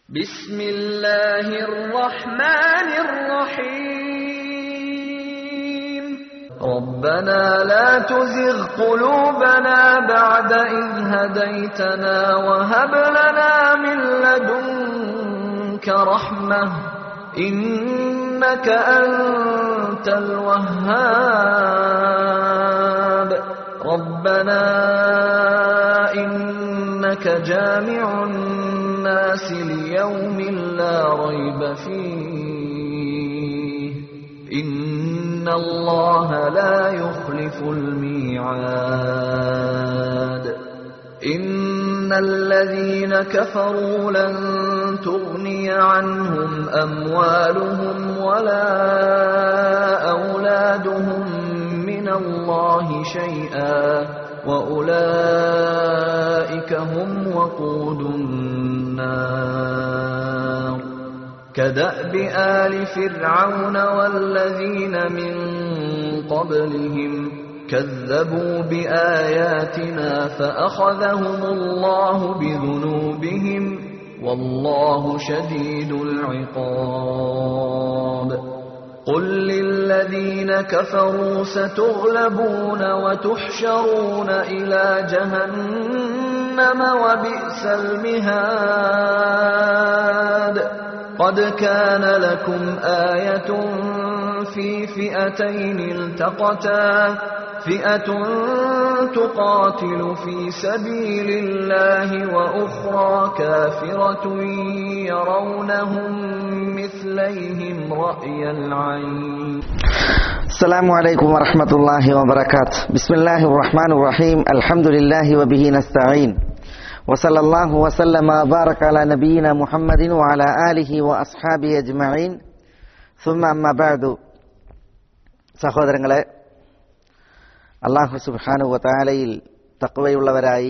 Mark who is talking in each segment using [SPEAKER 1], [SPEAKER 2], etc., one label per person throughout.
[SPEAKER 1] بسم الله الرحمن الرحيم ربنا لا تزغ قلوبنا بعد إذ هديتنا وهب لنا من لدنك رحمة إنك أنت الوهاب ربنا إنك جامع الناس ليوم لا ريب فيه إن الله لا يخلف الميعاد إن الذين كفروا لن تغني عنهم أموالهم ولا أولادهم من الله شيئا وأولئك هم وقود النار كدأب آل فرعون والذين من قبلهم كذبوا بآياتنا فأخذهم الله بذنوبهم والله شديد العقاب قل للذين كفروا ستغلبون وتحشرون إلى جهنم وبئس المهاد قد كان لكم آية في فئتين التقتا فئة تقاتل في سبيل الله وأخرى كافرة يرونهم مثليهم رأي العين
[SPEAKER 2] السلام عليكم ورحمة الله وبركاته بسم الله الرحمن الرحيم الحمد لله وبه نستعين وصلى الله وسلم وبارك على نبينا محمد وعلى آله وأصحابه أجمعين ثم أما بعد സഹോദരങ്ങളെ അല്ലാഹു സുബ്ഹാനഹു വ തആലയിൽ തഖ്വയുള്ളവരായി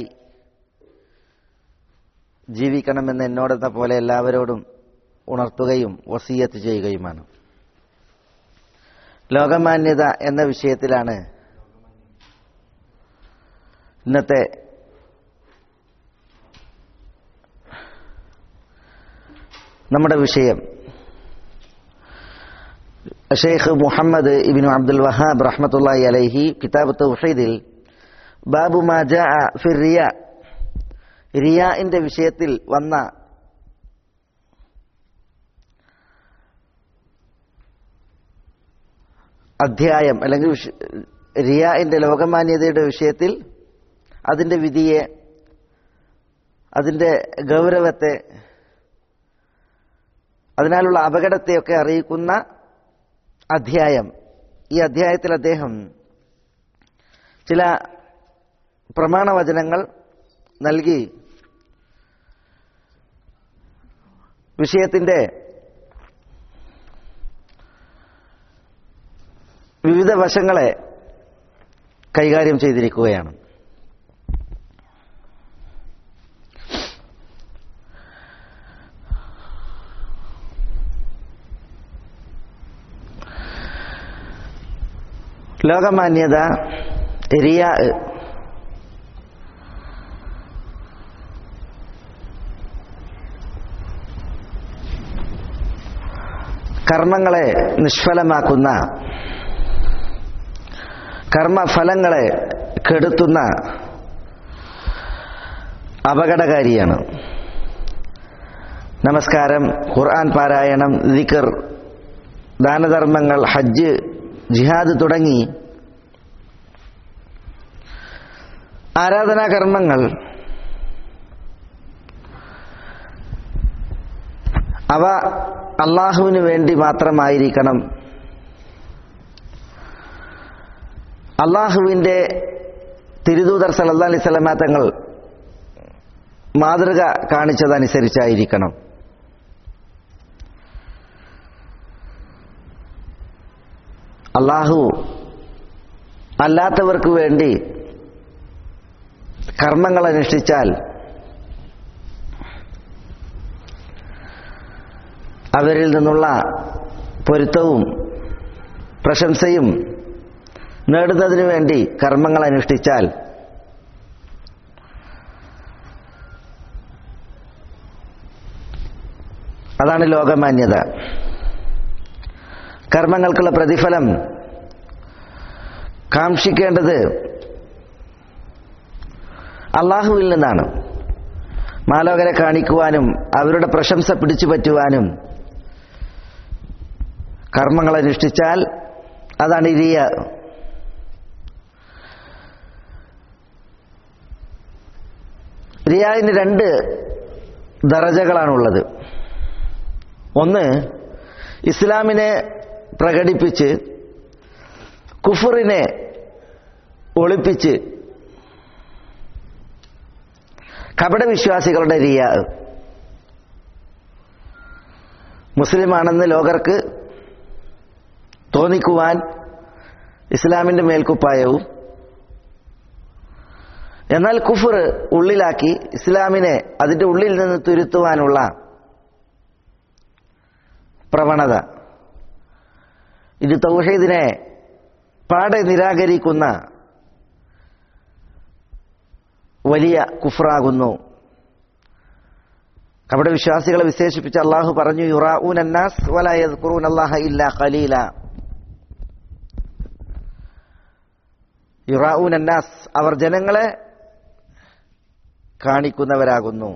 [SPEAKER 2] ജീവിക്കണമെന്ന് എന്നോടെന്ന പോലെ എല്ലാവരോടും ഉണർത്തുകയും വസിയത്ത് ചെയ്യുകയുമാണ്. ലോകമാന്യത എന്ന വിഷയത്തിലാണ് ഇന്നത്തെ നമ്മുടെ വിഷയം. ഷെയ്ഖ് മുഹമ്മദ് ഇബ്നു അബ്ദുൽ വഹാബ് റഹ്മത്തുള്ളാഹി അലൈഹി കിതാബ് തൗഹീദിൽ ബാബു മാ ജാഅ ഫി റിയാ, റിയാഇന്റെ വിഷയത്തിൽ വന്ന അധ്യായം അല്ലെങ്കിൽ റിയാഇന്റെ ലോകമാന്യതയുടെ വിഷയത്തിൽ അതിന്റെ വിധിയെ, അതിന്റെ ഗൗരവത്തെ, അതിനാലുള്ള അപകടത്തെയൊക്കെ അറിയിക്കുന്ന അധ്യായം. ഈ അധ്യായത്തിൽ അദ്ദേഹം ചില പ്രമാണവചനങ്ങൾ നൽകി വിഷയത്തിന്റെ വിവിധ വശങ്ങളെ കൈകാര്യം ചെയ്തിരിക്കുകയാണ്. ലോകമാന്യത, റിയാ, കർമ്മങ്ങളെ നിഷ്ഫലമാക്കുന്ന, കർമ്മഫലങ്ങളെ കെടുത്തുന്ന അപകടകാരിയാണ്. നമസ്കാരം, ഖുർആൻ പാരായണം, ദിക്ർ, ദാനധർമ്മങ്ങൾ, ഹജ്ജ്, ജിഹാദ് തുടങ്ങി ആരാധനാകർമ്മങ്ങൾ അവ അള്ളാഹുവിന് വേണ്ടി മാത്രമായിരിക്കണം. അള്ളാഹുവിന്റെ തിരുദൂതർ സല്ലല്ലാഹു അലൈഹി വസല്ലമ തങ്ങൾ മാതൃക കാണിച്ചതനുസരിച്ചായിരിക്കണം. അള്ളാഹു അല്ലാത്തവർക്ക് വേണ്ടി കർമ്മങ്ങൾ അനുഷ്ഠിച്ചാൽ അവരിൽ നിന്നുള്ള പൊരുത്തവും പ്രശംസയും നേടുന്നതിനു വേണ്ടി കർമ്മങ്ങൾ അനുഷ്ഠിച്ചാൽ അതാണ് ലോകമാന്യത. കർമ്മങ്ങൾക്കുള്ള പ്രതിഫലം കാക്ഷിക്കേണ്ടത് അള്ളാഹുവിൽ നിന്നാണ്. മാലോകരെ കാണിക്കുവാനും അവരുടെ പ്രശംസ പിടിച്ചുപറ്റുവാനും കർമ്മങ്ങൾ അനുഷ്ഠിച്ചാൽ അതാണ് റിയ. റിയായിന് 2 ദറജകളാണുള്ളത്. ഒന്ന്, ഇസ്ലാമിനെ പ്രകടിപ്പിച്ച് കുഫറിനെ ഒളിപ്പിച്ച് കപടവിശ്വാസികളുടെ റിയ. മുസ്ലിമാണെന്ന് ലോകർക്ക് തോന്നിക്കുവാൻ ഇസ്ലാമിന്റെ മേൽക്കുപ്പായവും, എന്നാൽ കുഫർ ഉള്ളിലാക്കി ഇസ്ലാമിനെ അതിന്റെ ഉള്ളിൽ നിന്ന് തുരുത്തുവാനുള്ള പ്രവണത. ഇത് തൗഹീദിനെ പാടെ നിരാകരിക്കുന്ന വലിയ കുഫറാകുന്നു. കപട വിശ്വാസികളെ വിശേഷിപ്പിച്ച് അള്ളാഹു പറഞ്ഞു, യുറാഊന അന്നാസ് വലാ യദ്കുറൂന അല്ലാഹ ഇല്ലാ ഖലീല. യുറാഊന അന്നാസ്, അവർ ജനങ്ങളെ കാണിക്കുന്നവരാകുന്നു.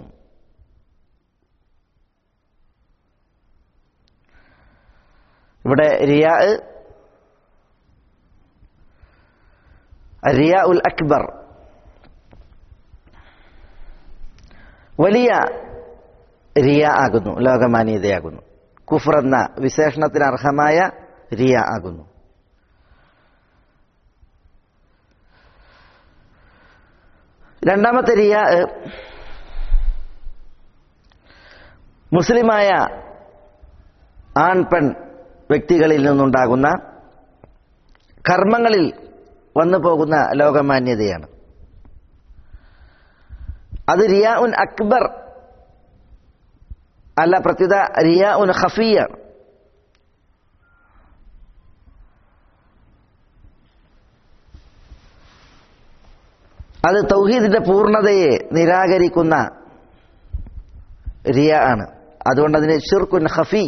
[SPEAKER 2] ഇവിടെ റിയാ ഉൽ അക്ബർ, വലിയ റിയ ആകുന്നു, ലോകമാന്യതയാകുന്നു. കുഫർ എന്ന വിശേഷണത്തിന് അർഹമായ റിയ ആകുന്നു. രണ്ടാമത്തെ റിയ, മുസ്ലിമായ ആൺ പെൺ വ്യക്തികളിൽ നിന്നുണ്ടാകുന്ന കർമ്മങ്ങളിൽ വന്നു പോകുന്ന ലോകമാന്യതയാണ്. അത് റിയാ ഉൻ അക്ബർ അല്ല, പ്രത്യുത റിയാ ഉൻ ഖഫിയ. അത് തൗഹീദിന്റെ പൂർണ്ണതയെ നിരാകരിക്കുന്ന റിയ ആണ്. അതുകൊണ്ട് അതിന് ശിർക്കുൻ ഖഫി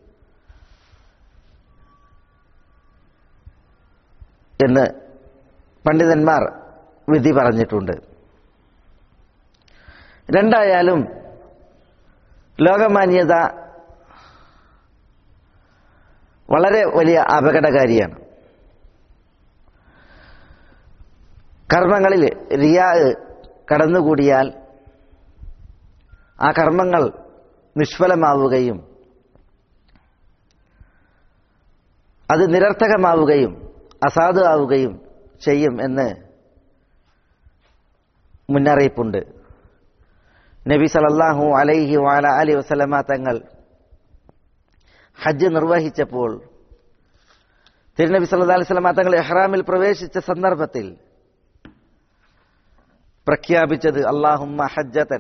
[SPEAKER 2] എന്ന് പണ്ഡിതന്മാർ വിധി പറഞ്ഞിട്ടുണ്ട്. രണ്ടായാലും ലോകമാന്യത വളരെ വലിയ അപകടകാരിയാണ്. കർമ്മങ്ങളിൽ റിയാ കടന്നുകൂടിയാൽ ആ കർമ്മങ്ങൾ നിഷ്ഫലമാവുകയും അത് നിരർത്ഥകമാവുകയും അസാധു ആവുകയും ചെയ്യും എന്ന് മുന്നറിയിപ്പുണ്ട്. നബി സല്ലല്ലാഹു അലൈഹി വഅല അലിഹി വസല്ലമ തങ്ങൾ ഹജ്ജ് നിർവഹിച്ചപ്പോൾ തിരുനബി സല്ലല്ലാഹു അലൈഹി വസല്ലമ തങ്ങൾ ഇഹ്റാമിൽ പ്രവേശിച്ച സന്ദർഭത്തിൽ പ്രഖ്യാപിച്ചത് അല്ലാഹുമ്മ ഹജ്ജതൻ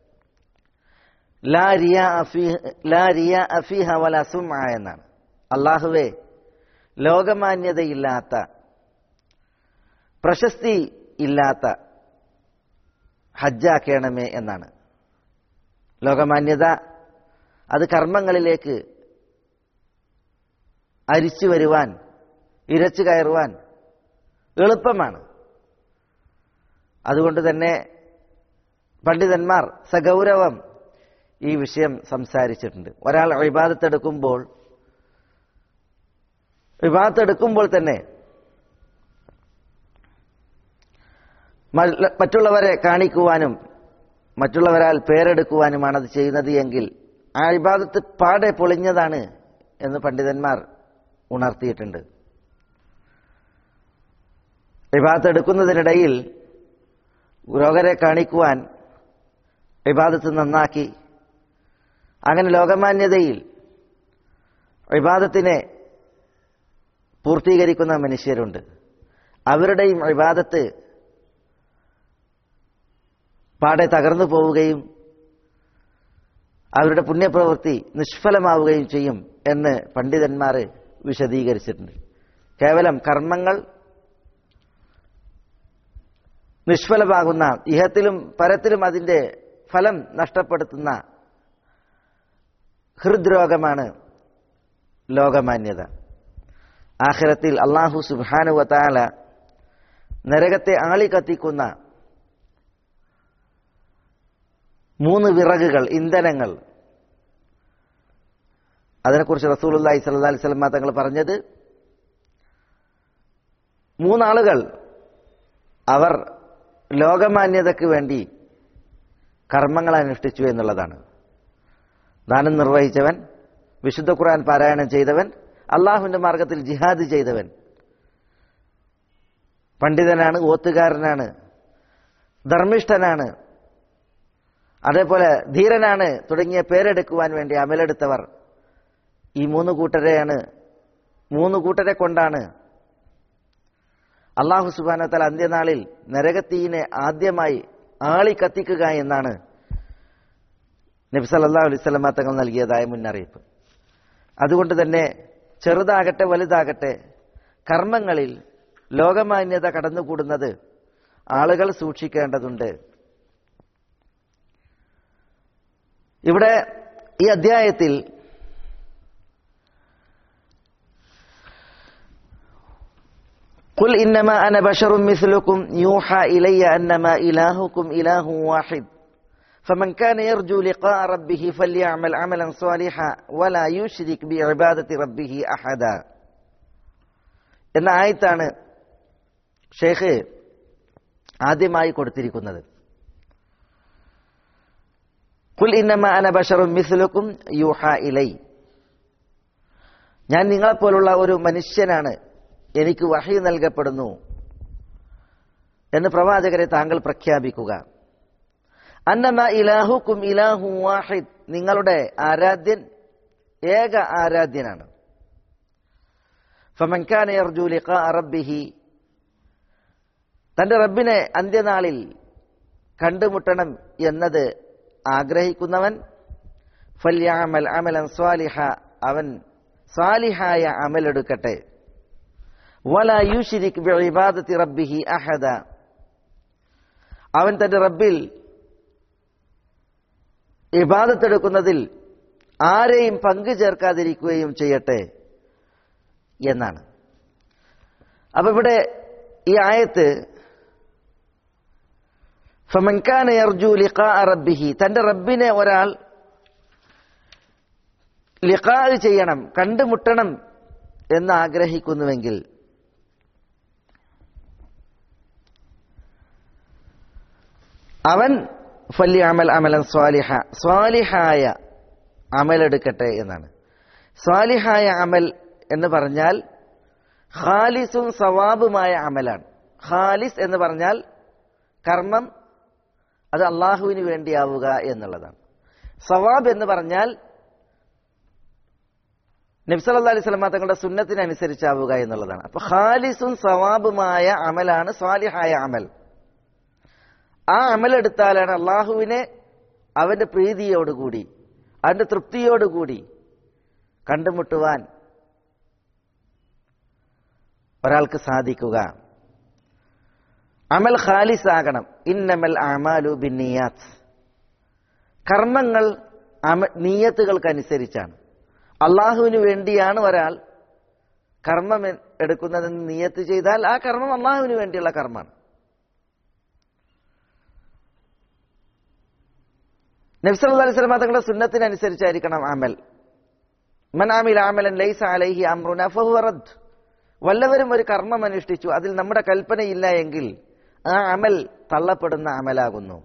[SPEAKER 2] ലാ റിയാഅ ഫീഹ വലാ സുംഅ എന്നാണ്. അല്ലാഹുവേ, ലോകമാന്യതയില്ലാത്ത, പ്രശസ്തി ഇല്ലാത്ത ഹജ്ജാക്കണമേ എന്നാണ്. ലോകമാന്യത അത് കർമ്മങ്ങളിലേക്ക് അരിച്ചു വരുവാൻ, ഇരച്ചു കയറുവാൻ എളുപ്പമാണ്. അതുകൊണ്ട് തന്നെ പണ്ഡിതന്മാർ സഗൗരവം ഈ വിഷയം സംസാരിച്ചിട്ടുണ്ട്. ഒരാൾ ഇബാദത്തെടുക്കുമ്പോൾ തന്നെ മറ്റുള്ളവരെ കാണിക്കുവാനും മറ്റുള്ളവരാൽ പേരെടുക്കുവാനുമാണ് അത് ചെയ്യുന്നത് എങ്കിൽ ആ ഇബാദത്ത് പാടെ പൊളിഞ്ഞതാണ് എന്ന് പണ്ഡിതന്മാർ ഉണർത്തിയിട്ടുണ്ട്. ഇബാദത്ത് എടുക്കുന്നതിനിടയിൽ ലോകരെ കാണിക്കുവാൻ ഇബാദത്ത് നന്നാക്കി, അങ്ങനെ ലോകമാന്യതയിൽ ഇബാദത്തിനെ പൂർത്തീകരിക്കുന്ന മനുഷ്യരുണ്ട്. അവരുടെയും ഇബാദത്ത് പാടെ തകർന്നു പോവുകയും അവരുടെ പുണ്യപ്രവൃത്തി നിഷ്ഫലമാവുകയും ചെയ്യും എന്ന് പണ്ഡിതന്മാർ വിശദീകരിച്ചിട്ടുണ്ട്. കേവലം കർമ്മങ്ങൾ നിഷ്ഫലമാകുന്ന, ഇഹത്തിലും പരത്തിലും അതിന്റെ ഫലം നഷ്ടപ്പെടുത്തുന്ന ഹൃദ്രോഗമാണ് ലോകമാന്യത. ആഖിറത്തിൽ അല്ലാഹു സുബ്ഹാനഹു വ തആല നരകത്തെ ആളിക്കത്തിക്കുന്ന 3 വിറകുകൾ, ഇന്ധനങ്ങൾ, അതിനെക്കുറിച്ച് റസൂലുള്ളാഹി സ്വല്ലല്ലാഹി അലൈഹി വസല്ലം തങ്ങൾ പറഞ്ഞത് 3 ആളുകൾ അവർ ലോകമാന്യതയ്ക്ക് വേണ്ടി കർമ്മങ്ങൾ അനുഷ്ഠിച്ചു എന്നുള്ളതാണ്. ദാനം നിർവഹിച്ചവൻ, വിശുദ്ധ ഖുർആൻ പാരായണം ചെയ്തവൻ, അള്ളാഹുവിന്റെ മാർഗത്തിൽ ജിഹാദ് ചെയ്തവൻ, പണ്ഡിതനാണ്, ഓത്തുകാരനാണ്, ധർമ്മിഷ്ഠനാണ്, അതേപോലെ ധീരനാണ് തുടങ്ങിയ പേരെടുക്കുവാൻ വേണ്ടി അമലെടുത്തവർ, ഈ 3 കൂട്ടരെ കൊണ്ടാണ് അല്ലാഹു സുബ്ഹാനഹു വ തആല അന്ത്യനാളിൽ നരകത്തീയിനെ ആദ്യമായി ആളി കത്തിക്കുക എന്നാണ് നബി സല്ലല്ലാഹു അലൈഹി വസല്ലം തങ്ങൾ നൽകിയതായ മുന്നറിയിപ്പ്. അതുകൊണ്ട് തന്നെ ചെറുതാകട്ടെ വലുതാകട്ടെ കർമ്മങ്ങളിൽ ലോകമാന്യത കടന്നുകൂടുന്നത് ആളുകൾ സൂക്ഷിക്കേണ്ടതുണ്ട്. ഇവിടെ ഈ അധ്യായത്തിൽ ഖുൽ ഇന്നമാ അന ബശറുൻ മിസ്ലുക്കും യൂഹാ ഇലയ്യ അന്നമാ ഇലാഹുക്കും ഇലാഹുൻ വാഹിദ് ഫമൻ കാന യർജു ലിഖാഅ റബ്ബിഹി ഫല്യഅമൽ അമലൻ സ്വാലിഹാ വലാ യുശ്രിക് ബിഇബാദത്തി റബ്ബിഹി അഹദ എന്ന ആയത്താണ് ഷെയ്ഖ് ആദ്യമായി കൊടുത്തിരിക്കുന്നത്. ഖുൽ ഇന്നമാ അന ബശറുൻ മിസ്ലുക്കും യൂഹാ ഇലൈ, ഞാൻ നിങ്ങളെപ്പോലുള്ള ഒരു മനുഷ്യനാണ്, എനിക്ക് വഹി നൽകപ്പെടുന്നു എന്ന് പ്രവാചകരെ താങ്കൾ പ്രഖ്യാപിക്കുക. അന്നമാ ഇലാഹുക്കും ഇലാഹു വാഹിദ്, നിങ്ങളുടെ ആരാധ്യൻ ഏക ആരാധ്യനാണ്. ഫമൻ കാന യർജു ലിഖാഅ റബ്ബിഹി, തന്റെ റബ്ബിനെ അന്ത്യനാളിൽ കണ്ടുമുട്ടണം എന്നത് ആഗ്രഹിക്കുന്നവൻ, ഫല്യഅമൽ അമലൻ സ്വാലിഹ, അവൻ സാലിഹായ അമലെടുക്കട്ടെ, വലാ യുശ്രിക് ബിഇബാദത്തി റബ്ബിഹി അഹദ, അവൻ തന്റെ റബ്ബിൽ ഇബാദത്തെടുക്കുന്നതിൽ ആരെയും പങ്കു ചേർക്കാതിരിക്കുകയും ചെയ്യട്ടെ എന്നാണ്. അപ്പൊ ഇവിടെ ഈ ആയത്ത് ഫമൻ കാന യർജു ലിഖാഅ റബ്ബിഹി, തന്റെ റബ്ബിനെ ഒരാൾ ലിഖാ ചെയ്യണം, കണ്ടുമുട്ടണം എന്ന് ആഗ്രഹിക്കുന്നുവെങ്കിൽ അവൻ ഫല്യഅമൽ അമലൻ സ്വാലിഹ, സ്വാലിഹായ അമലെടുക്കട്ടെ എന്നാണ്. സ്വാലിഹായ അമൽ എന്ന് പറഞ്ഞാൽ ഖാലിസും സവാബുമായ അമലാണ്. ഖാലിസ് എന്ന് പറഞ്ഞാൽ കർമ്മം അത് അള്ളാഹുവിന് വേണ്ടിയാവുക എന്നുള്ളതാണ്. സവാബ് എന്ന് പറഞ്ഞാൽ നബി സല്ലല്ലാഹു അലൈഹി വസല്ലം തങ്ങളുടെ സുന്നത്തിനനുസരിച്ചാവുക എന്നുള്ളതാണ്. അപ്പൊ ഖാലിസും സവാബുമായ അമലാണ് സ്വാലിഹായ അമൽ. ആ അമലെടുത്താലാണ് അള്ളാഹുവിനെ അവന്റെ പ്രീതിയോടുകൂടി അവന്റെ തൃപ്തിയോടുകൂടി കണ്ടുമുട്ടുവാൻ ഒരാൾക്ക് സാധിക്കുക. അമൽ ഖാലിസ് ആകണം. ഇന്നമൽ അഅമാലു ബിന്നിയാത്ത്, കർമ്മങ്ങൾ നിയ്യത്തുകൾക്കനുസരിച്ചാണ്. അള്ളാഹുവിന് വേണ്ടിയാണ് ഒരാൾ കർമ്മം എടുക്കുന്നതെന്ന് നിയ്യത്ത് ചെയ്താൽ ആ കർമ്മം അള്ളാഹുവിന് വേണ്ടിയുള്ള കർമ്മമാണ്. നബി സല്ലല്ലാഹു അലൈഹി വസല്ലം തങ്ങളുടെ സുന്നത്തിനനുസരിച്ചായിരിക്കണം അമൽ. മൻ അമില അമലൻ ലൈസ അലൈഹി അംറുനാ ഫഹുവ റദ്ദ്, വല്ലവരും ഒരു കർമ്മം അനുഷ്ഠിച്ചു അതിൽ നമ്മുടെ കൽപ്പനയില്ല എങ്കിൽ ആ അമൽ തള്ളപ്പെടുന്ന അമലാകുന്നു.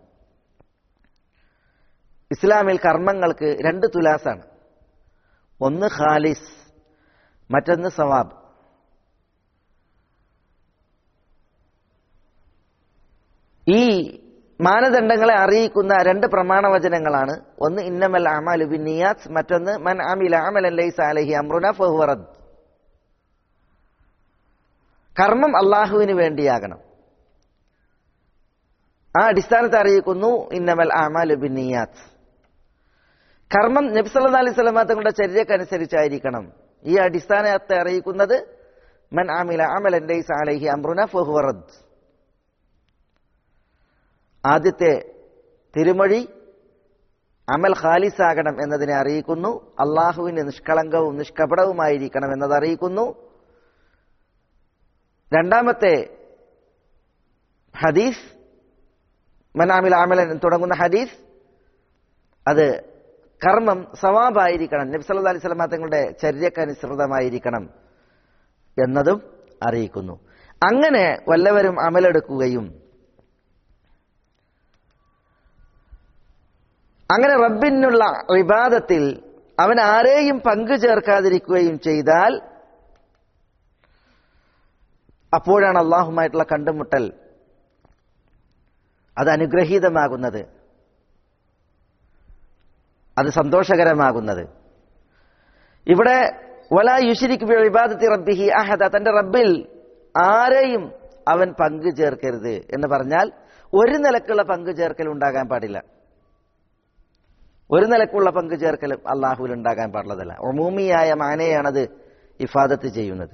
[SPEAKER 2] ഇസ്ലാമിൽ കർമ്മങ്ങൾക്ക് 2 തുലാസാണ്. ഒന്ന് ഖാലിസ്, മറ്റൊന്ന് സവാബ്. ഈ മാനദണ്ഡങ്ങളെ അറിയിക്കുന്ന 2 പ്രമാണവചനങ്ങളാണ്. ഒന്ന് ഇന്നമൽ അഅമാലു ബിന്നിയാത്ത്, മറ്റൊന്ന് മൻ അമില അമലൻ ലൈസ അലൈഹി അംറുനാ ഫഹുവ റദ്ദ്. കർമ്മം അള്ളാഹുവിന് വേണ്ടിയാകണം. ആ അടിസ്ഥാനത്തെ അറിയിക്കുന്നു ഇന്നമൽ അഅമാലു ബിന്നിയാത്ത്. കർമ്മം നബി സല്ലല്ലാഹു അലൈഹി വസല്ലം തങ്ങളുടെ ചര്യക്കനുസരിച്ചായിരിക്കണം. ഈ അടിസ്ഥാനത്തെ അറിയിക്കുന്നത് മൻ അമില അമലൻ ലൈസ അലൈഹി അംറുനാ ഫഹുവ റദ്ദ്. ആദ്യത്തെ തിരുമൊഴി അമൽ ഖാലിസാകണം എന്നതിനെ അറിയിക്കുന്നു. അള്ളാഹുവിന് നിഷ്കളങ്കവും നിഷ്കപടവുമായിരിക്കണം എന്നത് അറിയിക്കുന്നു. രണ്ടാമത്തെ ഹദീസ് മൻ അമില അമലൻ തുടങ്ങുന്ന ഹദീസ്, അത് കർമ്മം സവാബായിരിക്കണം, നബി സല്ലല്ലാഹു അലൈഹി വസല്ലം തങ്ങളുടെ ചര്യക്കനുസൃതമായിരിക്കണം എന്നതും അറിയിക്കുന്നു. അങ്ങനെ വല്ലവരും അമലെടുക്കുകയും അങ്ങനെ റബ്ബിനുള്ള ഇബാദത്തിൽ അവൻ ആരെയും പങ്കു ചേർക്കാതിരിക്കുകയും ചെയ്താൽ അപ്പോഴാണ് അള്ളാഹുമായിട്ടുള്ള കണ്ടുമുട്ടൽ അത് അനുഗ്രഹീതമാകുന്നത്, അത് സന്തോഷകരമാകുന്നത്. ഇവിടെ വലാ യുശ്രിക് ബി ഇബാദത്തി റബ്ബിഹി അഹദ, തന്റെ റബ്ബിൽ ആരെയും അവൻ പങ്കു ചേർക്കരുത് എന്ന് പറഞ്ഞാൽ ഒരു നിലക്കുള്ള പങ്കു ചേർക്കൽ ഉണ്ടാകാൻ പാടില്ല. ഒരു നിലക്കുള്ള പങ്കു ചേർക്കൽ അള്ളാഹുവിൽ ഉണ്ടാകാൻ പാടുള്ളതല്ല. ഉമൂമിയായ മാനയാണത് ഇഫാദത്ത് ചെയ്യുന്നത്.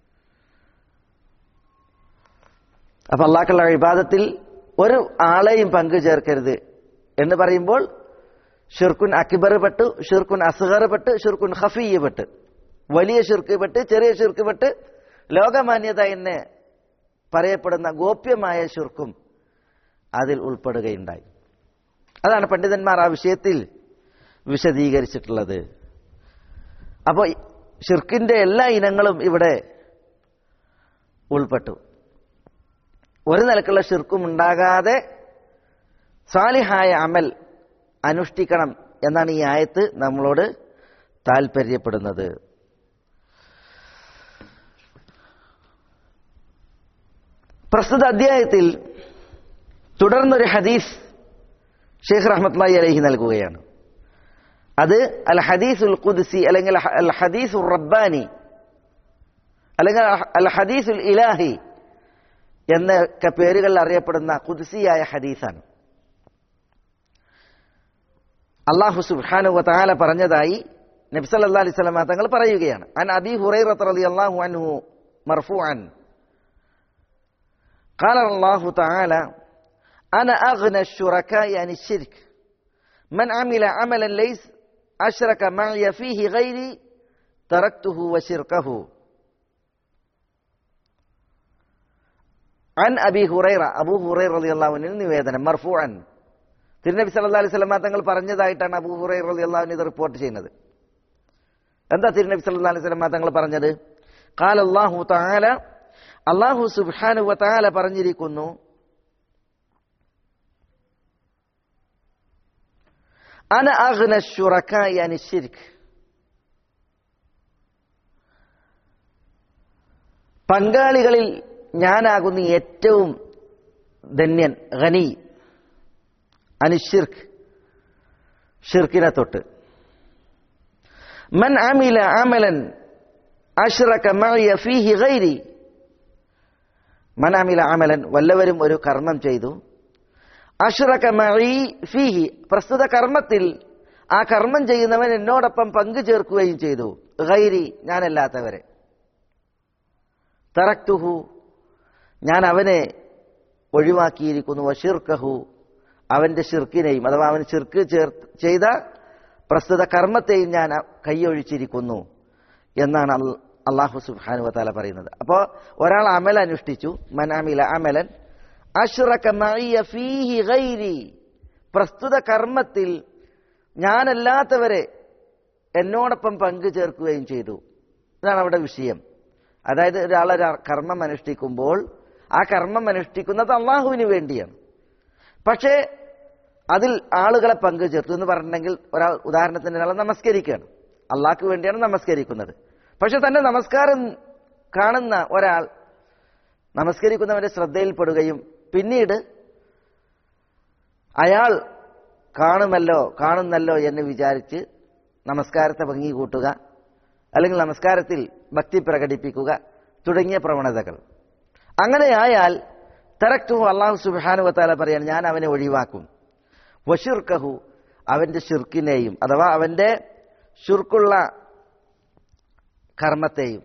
[SPEAKER 2] അപ്പൊ അള്ളാഹുള്ള ഇബാദത്തിൽ ഒരു ആളെയും പങ്കു ചേർക്കരുത് എന്ന് പറയുമ്പോൾ ഷിർക്കുൻ അക്ബർ പെട്ട്, ഷിർക്കുൻ അസ്ഗർ പെട്ട്, ഷിർക്കുൻ ഖഫീയ് പെട്ട്, വലിയ ഷിർക്ക് പെട്ട്, ചെറിയ ഷിർക്ക് പെട്ട്, ലോകമാന്യത എന്ന് പറയപ്പെടുന്ന ഗോപ്യമായ ഷിർക്കും അതിൽ ഉൾപ്പെടുകയുണ്ടായി. അതാണ് പണ്ഡിതന്മാർ ആ വിഷയത്തിൽ വിശദീകരിച്ചിട്ടുള്ളത്. അപ്പോൾ ഷിർക്കിന്റെ എല്ലാ ഇനങ്ങളും ഇവിടെ ഉൾപ്പെട്ടു. ഒരു നിലക്കുള്ള ഷിർക്കും ഉണ്ടാകാതെ സാലിഹായ അമൽ അനുഷ്ഠിക്കണം എന്നാണ് ഈ ആയത്ത് നമ്മളോട് താൽപര്യപ്പെടുന്നത്. പ്രസ്തുത അധ്യായത്തിൽ തുടർന്നൊരു ഹദീസ് ഷെയ്ഖ് റഹ്മത്തുള്ളാഹി അലൈഹി നൽകുകയാണ്. അത് അൽ ഹദീസുൽ ഖുദ്സി അല്ലെങ്കിൽ അൽ ഹദീസുർ റബ്ബാനി അല്ലെങ്കിൽ അൽ ഹദീസുൽ ഇലാഹി എന്നൊക്കെ പേരുകളിൽ അറിയപ്പെടുന്ന ഖുദ്സിയായ ഹദീസാണ്. അല്ലാഹു സുബ്ഹാനഹു വ തആല പറഞ്ഞതായി നബി സല്ലല്ലാഹു അലൈഹി വസല്ലം തങ്ങൾ പറയുകയാണ്. അൻ അബീ ഹുറൈറ റളിയല്ലാഹു അൻഹു മർഫൂഅൻ ഖാല അല്ലാഹു തആല അന അഗ്ന അശ്ശുറകാഇ അനി الشിർക്ക് മൻ അമില അമലൻ ലൈസ അശ്റക മഅയ ഫീഹി ഗൈരി തറക്തുഹു വശിർകഹു. അൻ അബീ ഹുറൈറ, അബൂ ഹുറൈറ റളിയല്ലാഹു അൻഹു നിവേദനം, മർഫൂഅൻ, തിരുനബി സല്ലല്ലാഹു അലൈഹി വസല്ലം തങ്ങൾ പറഞ്ഞതായിട്ടാണ് അബൂ ഹുറൈറ റളിയല്ലാഹു അൻഹു ഇത് റിപ്പോർട്ട് ചെയ്യുന്നത്. എന്താ തിരുനബി സല്ലല്ലാഹു അലൈഹി വസല്ലം തങ്ങൾ പറഞ്ഞത്? ഖാല അല്ലാഹു തആല, അല്ലാഹു സുബ്ഹാനഹു വ തആല പറഞ്ഞിരിക്കുന്നു, അന അഗ്ന അശ്ശുറകാഇ അനി الشിർക്ക്, പങ്കാളികളിൽ ഞാനാകുന്നു ഏറ്റവും ധന്യൻ, ഗനി, അനിഷിർക്ക്, ഷിർക്കിനെ തൊട്ട്. മൻ അമില അമലൻ അശ്റക മഅയ ഫീഹി ഗൈരി, മൻ അമില അമലൻ, വല്ലവരും ഒരു കർമ്മം ചെയ്തു, അശ്റക മഅയി ഫീഹി, പ്രസ്തുത കർമ്മത്തിൽ ആ കർമ്മം ചെയ്യുന്നവൻ എന്നോടൊപ്പം പങ്കു ചേർക്കുകയും ചെയ്തു, ഗൈരി, ഞാനല്ലാത്തവരെ, തറക്തുഹു, ഞാൻ അവനെ ഒഴിവാക്കിയിരിക്കുന്നു, വശിർകഹു, അവന്റെ ഷിർക്കിനെയും അഥവാ അവൻ ഷിർക്ക് ചെയ്ത പ്രസ്തുത കർമ്മത്തെയും ഞാൻ കൈയൊഴിച്ചിരിക്കുന്നു എന്നാണ് അല്ലാഹു സുബ്ഹാനഹു വ തആല പറയുന്നത്. അപ്പോൾ ഒരാൾ അമൽ അനുഷ്ഠിച്ചു, മൻ അമില അമലൻ അശ്റക മഅയ ഫീഹി ഗൈരി, പ്രസ്തുത കർമ്മത്തിൽ ഞാനല്ലാത്തവരെ എന്നോടൊപ്പം പങ്കു ചേർക്കുകയും ചെയ്തു. ഇതാണ് അവിടെ വിഷയം. അതായത് ഒരാളൊരു കർമ്മം അനുഷ്ഠിക്കുമ്പോൾ ആ കർമ്മം അനുഷ്ഠിക്കുന്നത് അള്ളാഹുവിന് വേണ്ടിയാണ്. പക്ഷേ അതിൽ ആളുകളെ പങ്കു ചേർത്തു എന്ന് പറഞ്ഞിട്ടുണ്ടെങ്കിൽ, ഒരാൾ ഉദാഹരണത്തിന് ഒരാളെ നമസ്കരിക്കുകയാണ്, അള്ളാഹ്ക്ക് വേണ്ടിയാണ് നമസ്കരിക്കുന്നത്. പക്ഷെ തന്റെ നമസ്കാരം കാണുന്ന ഒരാൾ നമസ്കരിക്കുന്നവന്റെ ശ്രദ്ധയിൽപ്പെടുകയും പിന്നീട് അയാൾ കാണുന്നല്ലോ എന്ന് വിചാരിച്ച് നമസ്കാരത്തെ ഭംഗി കൂട്ടുക, അല്ലെങ്കിൽ നമസ്കാരത്തിൽ ഭക്തി പ്രകടിപ്പിക്കുക തുടങ്ങിയ പ്രവണതകൾ, അങ്ങനെയായാൽ തറക്തുഹു, അല്ലാഹു സുബ്ഹാനഹു വ തആല പറയാണ്, ഞാൻ അവനെ ഒഴിവാക്കും, വശിർകഹു, അവന്റെ ഷിർക്കിനെയും അഥവാ അവന്റെ ഷിർക്കുള്ള കർമ്മത്തെയും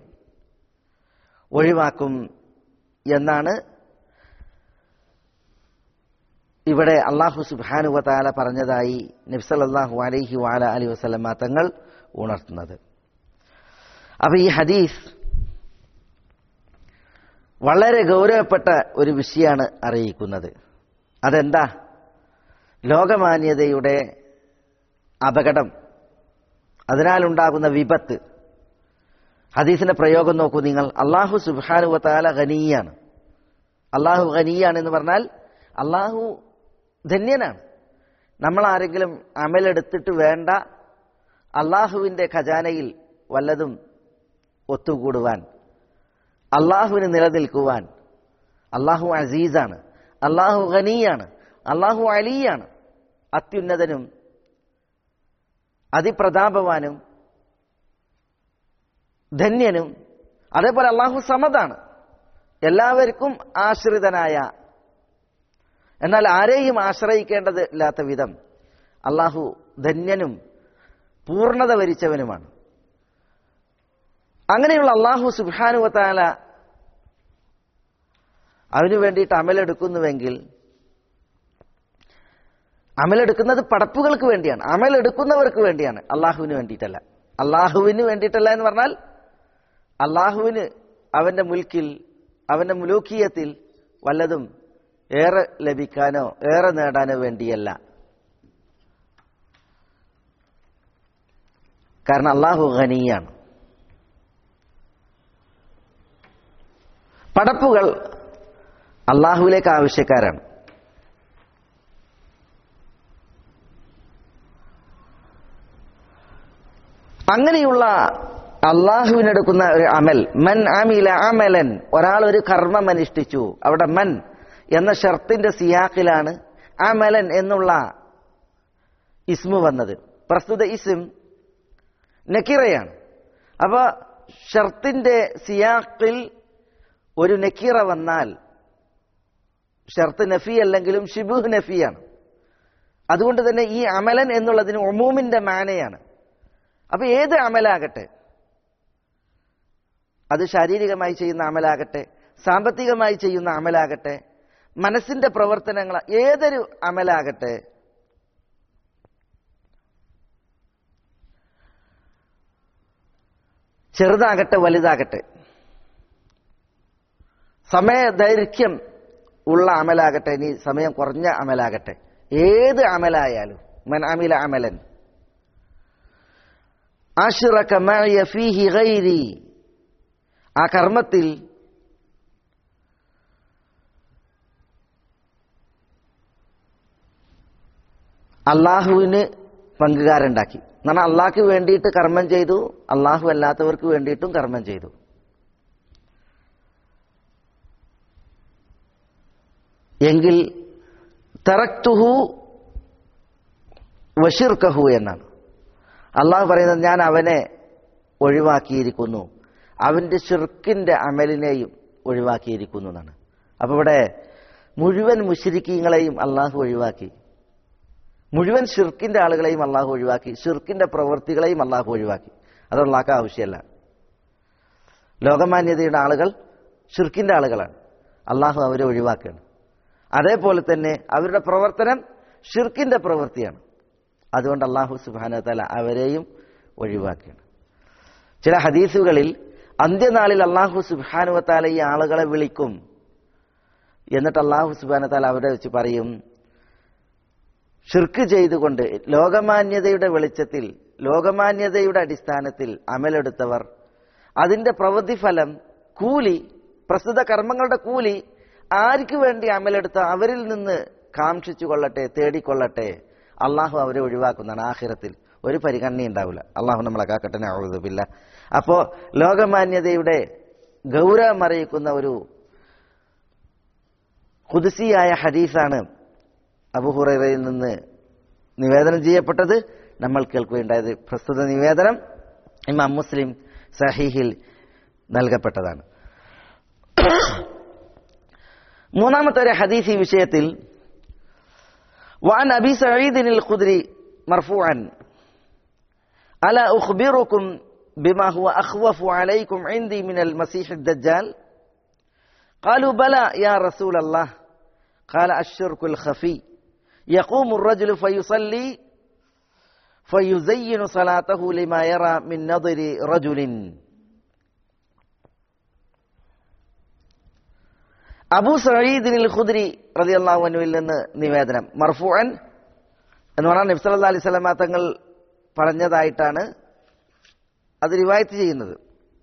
[SPEAKER 2] ഒഴിവാക്കും എന്നാണ് ഇവിടെ അല്ലാഹു സുബ്ഹാനഹു വ തആല പറഞ്ഞതായി നബി സല്ലല്ലാഹു അലൈഹി വഅലൈഹി വസല്ലമ തങ്ങൾ ഉണർത്തുന്നത്. അപ്പോൾ ഈ ഹദീസ് വളരെ ഗൗരവപ്പെട്ട ഒരു വിഷയമാണ് അറിയിക്കുന്നത്. അതെന്താ? ലോകമാന്യതയുടെ അപകടം, അതിനാലുണ്ടാകുന്ന വിപത്ത്. ഹദീസിന്റെ പ്രയോഗം നോക്കൂ നിങ്ങൾ. അല്ലാഹു സുബ്ഹാനഹു വ തആല ഗനിയാണ്. അല്ലാഹു ഗനിയാണ് എന്ന് പറഞ്ഞാൽ അല്ലാഹു ധന്യനാണ്. നമ്മൾ ആരെങ്കിലും അമലെടുത്തിട്ട് വേണ്ട അല്ലാഹുവിന്റെ ഖജാനയിൽ വല്ലതും ഒത്തുകൂടുവാൻ, അല്ലാഹുവിന് നിലനിൽക്കുവാൻ. അല്ലാഹു അസീസാണ്, അല്ലാഹു ഗനിയാണ്, അല്ലാഹു അലിയാണ്, അത്യുന്നതനും അതിപ്രതാപവാനും ധന്യനും. അതേപോലെ അല്ലാഹു സമദാണ്, എല്ലാവർക്കും ആശ്രിതനായ, എന്നാൽ ആരെയും ആശ്രയിക്കേണ്ടത് ഇല്ലാത്ത വിധം അല്ലാഹു ധന്യനും പൂർണ്ണത വരിച്ചവനുമാണ്. അങ്ങനെയുള്ള അല്ലാഹു സുബ്ഹാനഹു വ തആല അവന് വേണ്ടിയിട്ട് അമലെടുക്കുന്നുവെങ്കിൽ, അമലെടുക്കുന്നത് പടപ്പുകൾക്ക് വേണ്ടിയാണ്, അമലെടുക്കുന്നവർക്ക് വേണ്ടിയാണ്, അള്ളാഹുവിന് വേണ്ടിയിട്ടല്ല. അള്ളാഹുവിന് വേണ്ടിയിട്ടല്ല എന്ന് പറഞ്ഞാൽ അള്ളാഹുവിന് അവന്റെ മുൽക്കിൽ, അവന്റെ മുലൂക്കിയത്തിൽ വല്ലതും ഏറെ ലഭിക്കാനോ ഏറെ നേടാനോ വേണ്ടിയല്ല. കാരണം അള്ളാഹു ഗനിയാണ്. പടപ്പുകൾ അള്ളാഹുവിലേക്ക് ആവശ്യക്കാരാണ്. അങ്ങനെയുള്ള അള്ളാഹുവിനെടുക്കുന്ന ഒരു അമൽ, മൻ അമില അമലൻ, ഒരാൾ ഒരു കർമ്മം അനുഷ്ഠിച്ചു. അവിടെ മൻ എന്ന ഷർത്തിന്റെ സിയാക്കിലാണ് അമലൻ എന്നുള്ള ഇസ്മു വന്നത്. പ്രസ്തുത ഇസ്ം നക്കിറയാണ്. അപ്പൊ ഷർത്തിന്റെ സിയാക്കിൽ ഒരു നക്കിറ വന്നാൽ ഷർത്ത് നഫി അല്ലെങ്കിലും ഷിബുഹ് നഫിയാണ്. അതുകൊണ്ട് തന്നെ ഈ അമലൻ എന്നുള്ളതിന് ഉമൂമിന്റെ മാനയാണ്. അപ്പൊ ഏത് അമലാകട്ടെ, അത് ശാരീരികമായി ചെയ്യുന്ന അമലാകട്ടെ, സാമ്പത്തികമായി ചെയ്യുന്ന അമലാകട്ടെ, മനസ്സിന്റെ പ്രവർത്തനങ്ങൾ, ഏതൊരു അമലാകട്ടെ, ചെറുതാകട്ടെ വലുതാകട്ടെ, സമയദൈർഘ്യം ഉള്ള അമലാകട്ടെ, ഇനി സമയം കുറഞ്ഞ അമലാകട്ടെ, ഏത് അമലായാലും മൻ അമില അമലൻ അശ്റക മഅയ ഫീഹി ഗൈരി, ആ കർമ്മത്തിൽ അള്ളാഹുവിന് പങ്കുകാരുണ്ടാക്കി. എന്നാൽ അള്ളാഹ്ക്ക് വേണ്ടിയിട്ട് കർമ്മം ചെയ്തു, അള്ളാഹു അല്ലാത്തവർക്ക് വേണ്ടിയിട്ടും കർമ്മം ചെയ്തു. എങ്കിൽ തറക്തുഹു വശിർക്കഹു എന്നാണ് അള്ളാഹു പറയുന്നത്. ഞാൻ അവനെ ഒഴിവാക്കിയിരിക്കുന്നു, അവന്റെ ശിർക്കിന്റെ അമലിനെയും ഒഴിവാക്കിയിരിക്കുന്നു എന്നാണ്. അപ്പൊ ഇവിടെ മുഴുവൻ മുശ്രിക്കീങ്ങളെയും അള്ളാഹു ഒഴിവാക്കി, മുഴുവൻ ഷിർക്കിന്റെ ആളുകളെയും അള്ളാഹു ഒഴിവാക്കി, ഷിർക്കിന്റെ പ്രവൃത്തികളെയും അള്ളാഹു ഒഴിവാക്കി. അത് അള്ളാഹ്ക്ക് ആവശ്യമല്ല. ലോകമാന്യതയുടെ ആളുകൾ ഷിർക്കിന്റെ ആളുകളാണ്, അള്ളാഹു അവരെ ഒഴിവാക്കുകയാണ്. അതേപോലെ തന്നെ അവരുടെ പ്രവർത്തനം ഷിർക്കിന്റെ പ്രവൃത്തിയാണ്. അതുകൊണ്ട് അള്ളാഹു സുബ്ഹാനഹു വ തആല അവരെയും ഒഴിവാക്കുകയാണ്. ചില ഹദീസുകളിൽ അന്ത്യനാളിൽ അള്ളാഹു സുബ്ഹാനഹു വ തആല ഈ ആളുകളെ വിളിക്കും. എന്നിട്ട് അള്ളാഹു സുബ്ഹാനഹു വ തആല അവരെ വെച്ച് പറയും, ഷിർക്ക് ചെയ്തുകൊണ്ട് ലോകമാന്യതയുടെ വെളിച്ചത്തിൽ, ലോകമാന്യതയുടെ അടിസ്ഥാനത്തിൽ അമലെടുത്തവർ, അതിന്റെ പ്രവൃത്തിഫലം, കൂലി, പ്രസ്തുത കർമ്മങ്ങളുടെ കൂലി ആർക്ക് വേണ്ടി അമലെടുത്ത അവരിൽ നിന്ന് കാംക്ഷിച്ചു കൊള്ളട്ടെ, തേടിക്കൊള്ളട്ടെ, അള്ളാഹു അവരെ ഒഴിവാക്കുന്നതാണ്. ആഖിറത്തിൽ ഒരു പരിഗണന ഉണ്ടാവില്ല. അള്ളാഹു നമ്മളെ കാക്കട്ടെ, നഊദു ബില്ലാഹ്. അപ്പോ ലോകമാന്യതയുടെ ഗൗരവം അറിയിക്കുന്ന ഒരു ഖുദ്സിയായ ഹദീസാണ് അബൂ ഹുറൈറയിൽ നിന്ന് നിവേദനം ചെയ്യപ്പെട്ടത്. നമ്മൾ കേൾക്കുകയുണ്ടായത് പ്രസ്തുത നിവേദനം ഇമാം മുസ്ലിം സഹീഹിൽ നൽകപ്പെട്ടതാണ്. മൂന്നാമത്തെ ഒരു ഹദീസ് ഈ വിഷയത്തിൽ, വഅൻ അബീ സഈദ് അൽ ഖുദ്രി മർഫൂഅൻ അലാ ഉഖ്ബിറുക്കും ബിമാ ഹുവ അഖ്വഫു അലൈക്കും ഇൻദി മിനൽ മസീഹ് അദ്ദജ്ജാൽ ഖാലൂ ബലാ യാ റസൂലല്ലാഹ് ഖാല അശ്ശിർകുൽ ഖഫി യഖൂമു الرجل فيصلي فيزين صلاته لما يرى من نظر رجل. അബൂ സഈദ് അൽ ഖുദ്രി റളിയല്ലാഹു അൻഹുവിൽ നിന്ന് നിവേദനം, മർഫൂഅൻ എന്ന് പറഞ്ഞാൽ നബി സല്ലല്ലാഹു അലൈഹി വസല്ലം തങ്ങൾ പറഞ്ഞതായിട്ടാണ് അത് റിവായത്ത് ചെയ്യുന്നത്.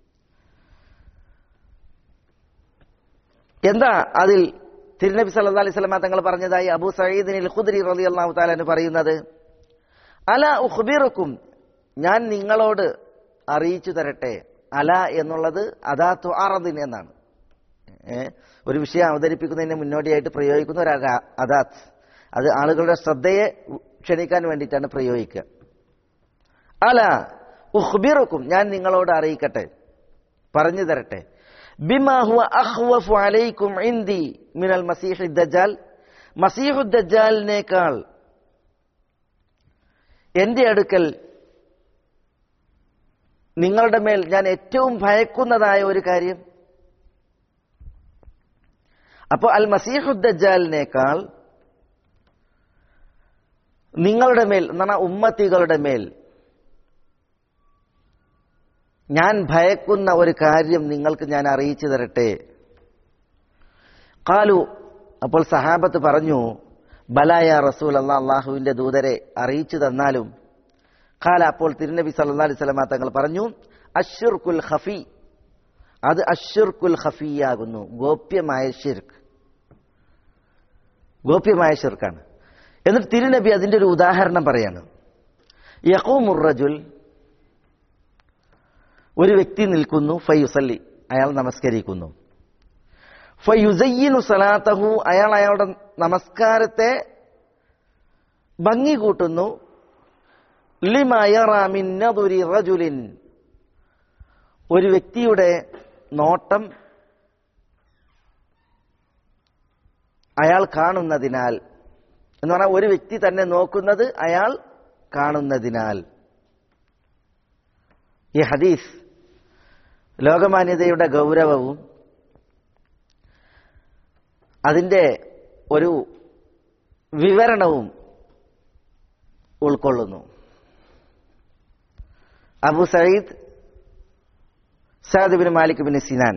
[SPEAKER 2] എന്താ അതിൽ തിരുനബി സല്ലല്ലാഹു അലൈഹി വസല്ലം തങ്ങൾ പറഞ്ഞതായി അബൂ സഈദ് അൽ ഖുദ്രി റളിയല്ലാഹു തആല അൻഹു പറയുന്നത്, അല ഉഖ്ബിറുക്കും, ഞാൻ നിങ്ങളോട് അറിയിച്ചു തരട്ടെ. അല എന്നുള്ളത് അദാത്തു അറദിൻ എന്നാണ്. ഒരു വിഷയം അവതരിപ്പിക്കുന്നതിന് മുന്നോടിയായിട്ട് പ്രയോഗിക്കുന്ന ഒരു അദാത്ത്. അത് ആളുകളുടെ ശ്രദ്ധയെ ക്ഷണിക്കാൻ വേണ്ടിയിട്ടാണ് പ്രയോഗിക്കുക. അല ഉഖ്ബിറുക്കും, ഞാൻ നിങ്ങളോട് അറിയിക്കട്ടെ, പറഞ്ഞു തരട്ടെ. ബിമാ ഹുവ അഖ്വഫു അലൈക്കും ഇൻദി മിനൽ മസീഹി ദജ്ജാൽ, മസീഹു ദജ്ജാലിനേക്കാൾ എന്റെ അടുക്കൽ നിങ്ങളുടെ മേൽ ഞാൻ ഏറ്റവും ഭയക്കുന്നതായ ഒരു കാര്യം. അപ്പോൾ അൽ മസീഹു ദജ്ജാലിനേക്കാൾ നിങ്ങളുടെ മേൽ എന്നാണ് ഉമ്മത്തികളുടെ മേൽ ഞാൻ ഭയക്കുന്ന ഒരു കാര്യം നിങ്ങൾക്ക് ഞാൻ അറിയിച്ചു തരട്ടെ. ഖാലു, അപ്പോൾ സഹാബത്ത് പറഞ്ഞു, ബലായ റസൂൽ അല്ലാഹ്, അല്ലാഹുവിന്റെ ദൂതരെ അറിയിച്ചു തന്നാലും. ഖാല, അപ്പോൾ തിരുനബി സല്ലല്ലാഹു അലൈഹി വസല്ലം തങ്ങൾ പറഞ്ഞു, അശ്ശിർകുൽ ഖഫി, അത് അശ്ശിർകുൽ ഖഫിയാകുന്നു, ഗോപ്യമായ ശിർക്ക്, ഗോപ്യമായ ശിർക്കാണ്. എന്നിട്ട് തിരുനബി അതിന്റെ ഒരു ഉദാഹരണം പറയാണ്. യഖൂമുർ റജുൽ, ഒരു വ്യക്തി നിൽക്കുന്നു, ഫയുസല്ലി, അയാൾ നമസ്കരിക്കുന്നു. ഫയുസയ്യിനു സലാത്തഹു, അയാൾ അയാളുടെ നമസ്കാരത്തെ ഭംഗി കൂട്ടുന്നു. ലിമാ യറാ മിൻ നദുരി റജുലിൻ, ഒരു വ്യക്തിയുടെ നോട്ടം അയാൾ കാണുന്നതിനാൽ, എന്ന് പറഞ്ഞാൽ ഒരു വ്യക്തി തന്നെ നോക്കുന്നത് അയാൾ കാണുന്നതിനാൽ. ഈ ഹദീസ് ലോകമാന്യതയുടെ ഗൗരവവും അതിന്റെ ഒരു വിവരണവും ഉൾക്കൊള്ളുന്നു. Abu Saeed Saad bin Malik bin Sinan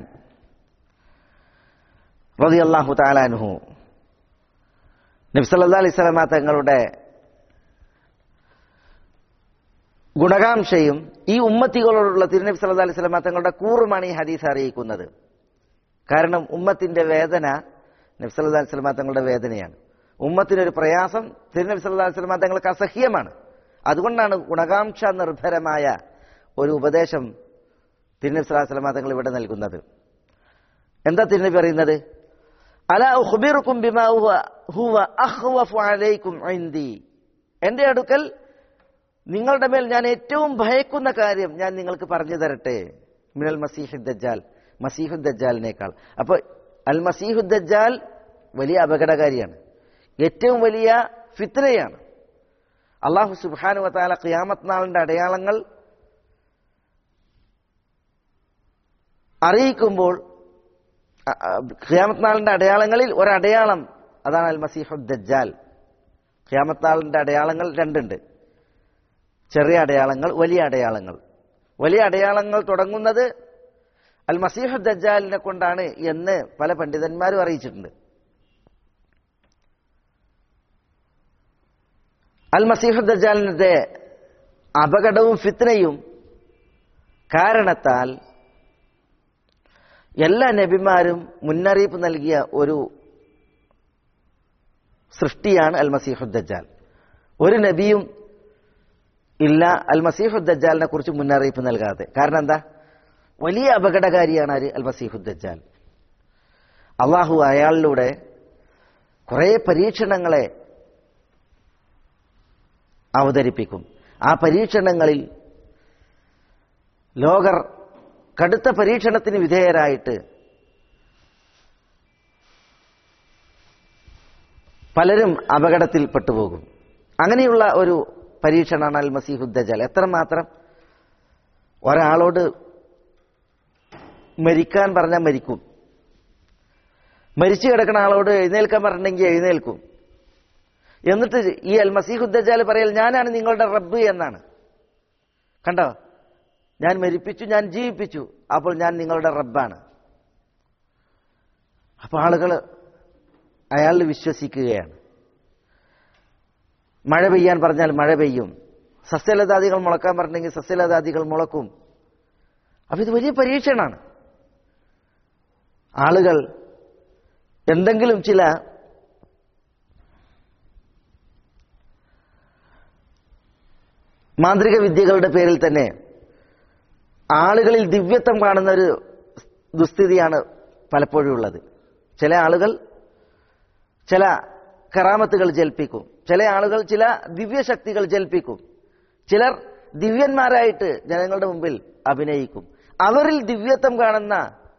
[SPEAKER 2] റളിയല്ലാഹു തആല അൻഹു നബി സല്ലല്ലാഹു അലൈഹി വസല്ലം തങ്ങളുടെ ഗുണകാംക്ഷയും ഈ ഉമ്മത്തികളോടുള്ള തിരുനബി സല്ലല്ലാഹു അലൈഹി വസല്ലം തങ്ങളുടെ കൂറുമാണ് ഈ ഹദീസ് അറിയിക്കുന്നത്. കാരണം ഉമ്മത്തിന്റെ വേദന നബി സല്ലല്ലാഹു അലൈഹി വസല്ലം തങ്ങളുടെ വേദനയാണ്. ഉമ്മത്തിനൊരു പ്രയാസം തിരുനബി സല്ലല്ലാഹു അലൈഹി വസല്ലം തങ്ങൾക്ക് അസഹ്യമാണ്. അതുകൊണ്ടാണ് ഗുണകാംക്ഷ നിർഭരമായ ഒരു ഉപദേശം തിരുനബി സല്ലല്ലാഹു അലൈഹി വസല്ലം തങ്ങൾ ഇവിടെ നൽകുന്നത്. എന്താ തിരുനബി പറയുന്നത്? അലാ ഉഖ്ബിറുക്കും ബിമാ ഹുവ അഖ്വഫു അലൈക്കും ഇൻദി, എന്റെ അടുക്കൽ നിങ്ങളുടെ മേൽ ഞാൻ ഏറ്റവും ഭയക്കുന്ന കാര്യം ഞാൻ നിങ്ങൾക്ക് പറഞ്ഞു തരട്ടെ. മിനൽ മസീഹു ദജ്ജാൽ, മസീഹു ദജ്ജാലിനേക്കാൾ. അപ്പോൾ അൽ മസീഹു ദജ്ജാൽ വലിയ അപകടകാരിയാണ്, ഏറ്റവും വലിയ ഫിത്നയാണ്. അല്ലാഹു സുബ്ഹാനഹു വ തആല ഖിയാമത്ത് നാളിന്റെ അടയാളങ്ങൾ അറിയിക്കുമ്പോൾ ഖിയാമത്ത് നാളിന്റെ അടയാളങ്ങളിൽ ഒരടയാളം അതാണ് അൽ മസീഹു ദജ്ജാൽ. ഖിയാമത്ത് നാളിന്റെ അടയാളങ്ങൾ രണ്ടുണ്ട്, ചെറിയ അടയാളങ്ങൾ, വലിയ അടയാളങ്ങൾ. വലിയ അടയാളങ്ങൾ തുടങ്ങുന്നത് അൽ മസീഹു ദജ്ജാലിനെ കൊണ്ടാണ് എന്ന് പല പണ്ഡിതന്മാരും അറിയിച്ചിട്ടുണ്ട്. അൽ മസീഹു ദജ്ജാലിന്റെ അപകടവും ഫിത്നയും കാരണത്താൽ എല്ലാ നബിമാരും മുന്നറിയിപ്പ് നൽകിയ ഒരു സൃഷ്ടിയാണ് അൽ മസീഹു ദജ്ജാൽ. ഒരു നബിയും ഇല്ല അൽ മസീഹു ദജ്ജാലിനെ കുറിച്ച് മുന്നറിയിപ്പ് നൽകാതെ. കാരണം എന്താ? വലിയ അപകടകാരിയാണ് അൽ മസീഹു ദജ്ജാൽ. അള്ളാഹു അയാളിലൂടെ കുറെ പരീക്ഷണങ്ങളെ അവതരിപ്പിക്കും. ആ പരീക്ഷണങ്ങളിൽ ലോകർ കടുത്ത പരീക്ഷണത്തിന് വിധേയരായിട്ട് പലരും അപകടത്തിൽ പെട്ടുപോകും. അങ്ങനെയുള്ള ഒരു പരീക്ഷണമാണ് അൽ മസീഹു ദജ്ജാൽ. എത്രമാത്രം ഒരാളോട് മരിക്കാൻ പറഞ്ഞാൽ മരിക്കും, മരിച്ചു കിടക്കുന്ന ആളോട് എഴുന്നേൽക്കാൻ പറഞ്ഞിട്ടുണ്ടെങ്കിൽ എഴുന്നേൽക്കും. എന്നിട്ട് ഈ അൽ മസീഹു ദജ്ജാൽ പറയൽ ഞാനാണ് നിങ്ങളുടെ റബ്ബ് എന്നാണ്. കണ്ടോ, ഞാൻ മരിപ്പിച്ചു, ഞാൻ ജീവിപ്പിച്ചു, അപ്പോൾ ഞാൻ നിങ്ങളുടെ റബ്ബാണ്. അപ്പൊ ആളുകൾ അയാളിൽ വിശ്വസിക്കുകയാണ്. മഴ പെയ്യാൻ പറഞ്ഞാൽ മഴ പെയ്യും, സസ്യലതാദികൾ മുളക്കാൻ പറഞ്ഞെങ്കിൽ സസ്യലതാദികൾ മുളക്കും. അപ്പൊ ഇത് വലിയ പരീക്ഷണമാണ്. ആളുകൾ എന്തെങ്കിലും ചില മാന്ത്രിക വിദ്യകളുടെ പേരിൽ തന്നെ ആളുകളിൽ ദിവ്യത്വം കാണുന്ന ഒരു ദുസ്ഥിതിയാണ് പലപ്പോഴും ഉള്ളത്. ചില ആളുകൾ ചില കറാമത്തുകൾ ജൽപ്പിക്കും, ചില ആളുകൾ ചില ദിവ്യശക്തികൾ ജൽപ്പിക്കും, ചിലർ ദിവ്യന്മാരായിട്ട് ജനങ്ങളുടെ മുമ്പിൽ അഭിനയിക്കും. അവരിൽ ദിവ്യത്വം കാണുന്ന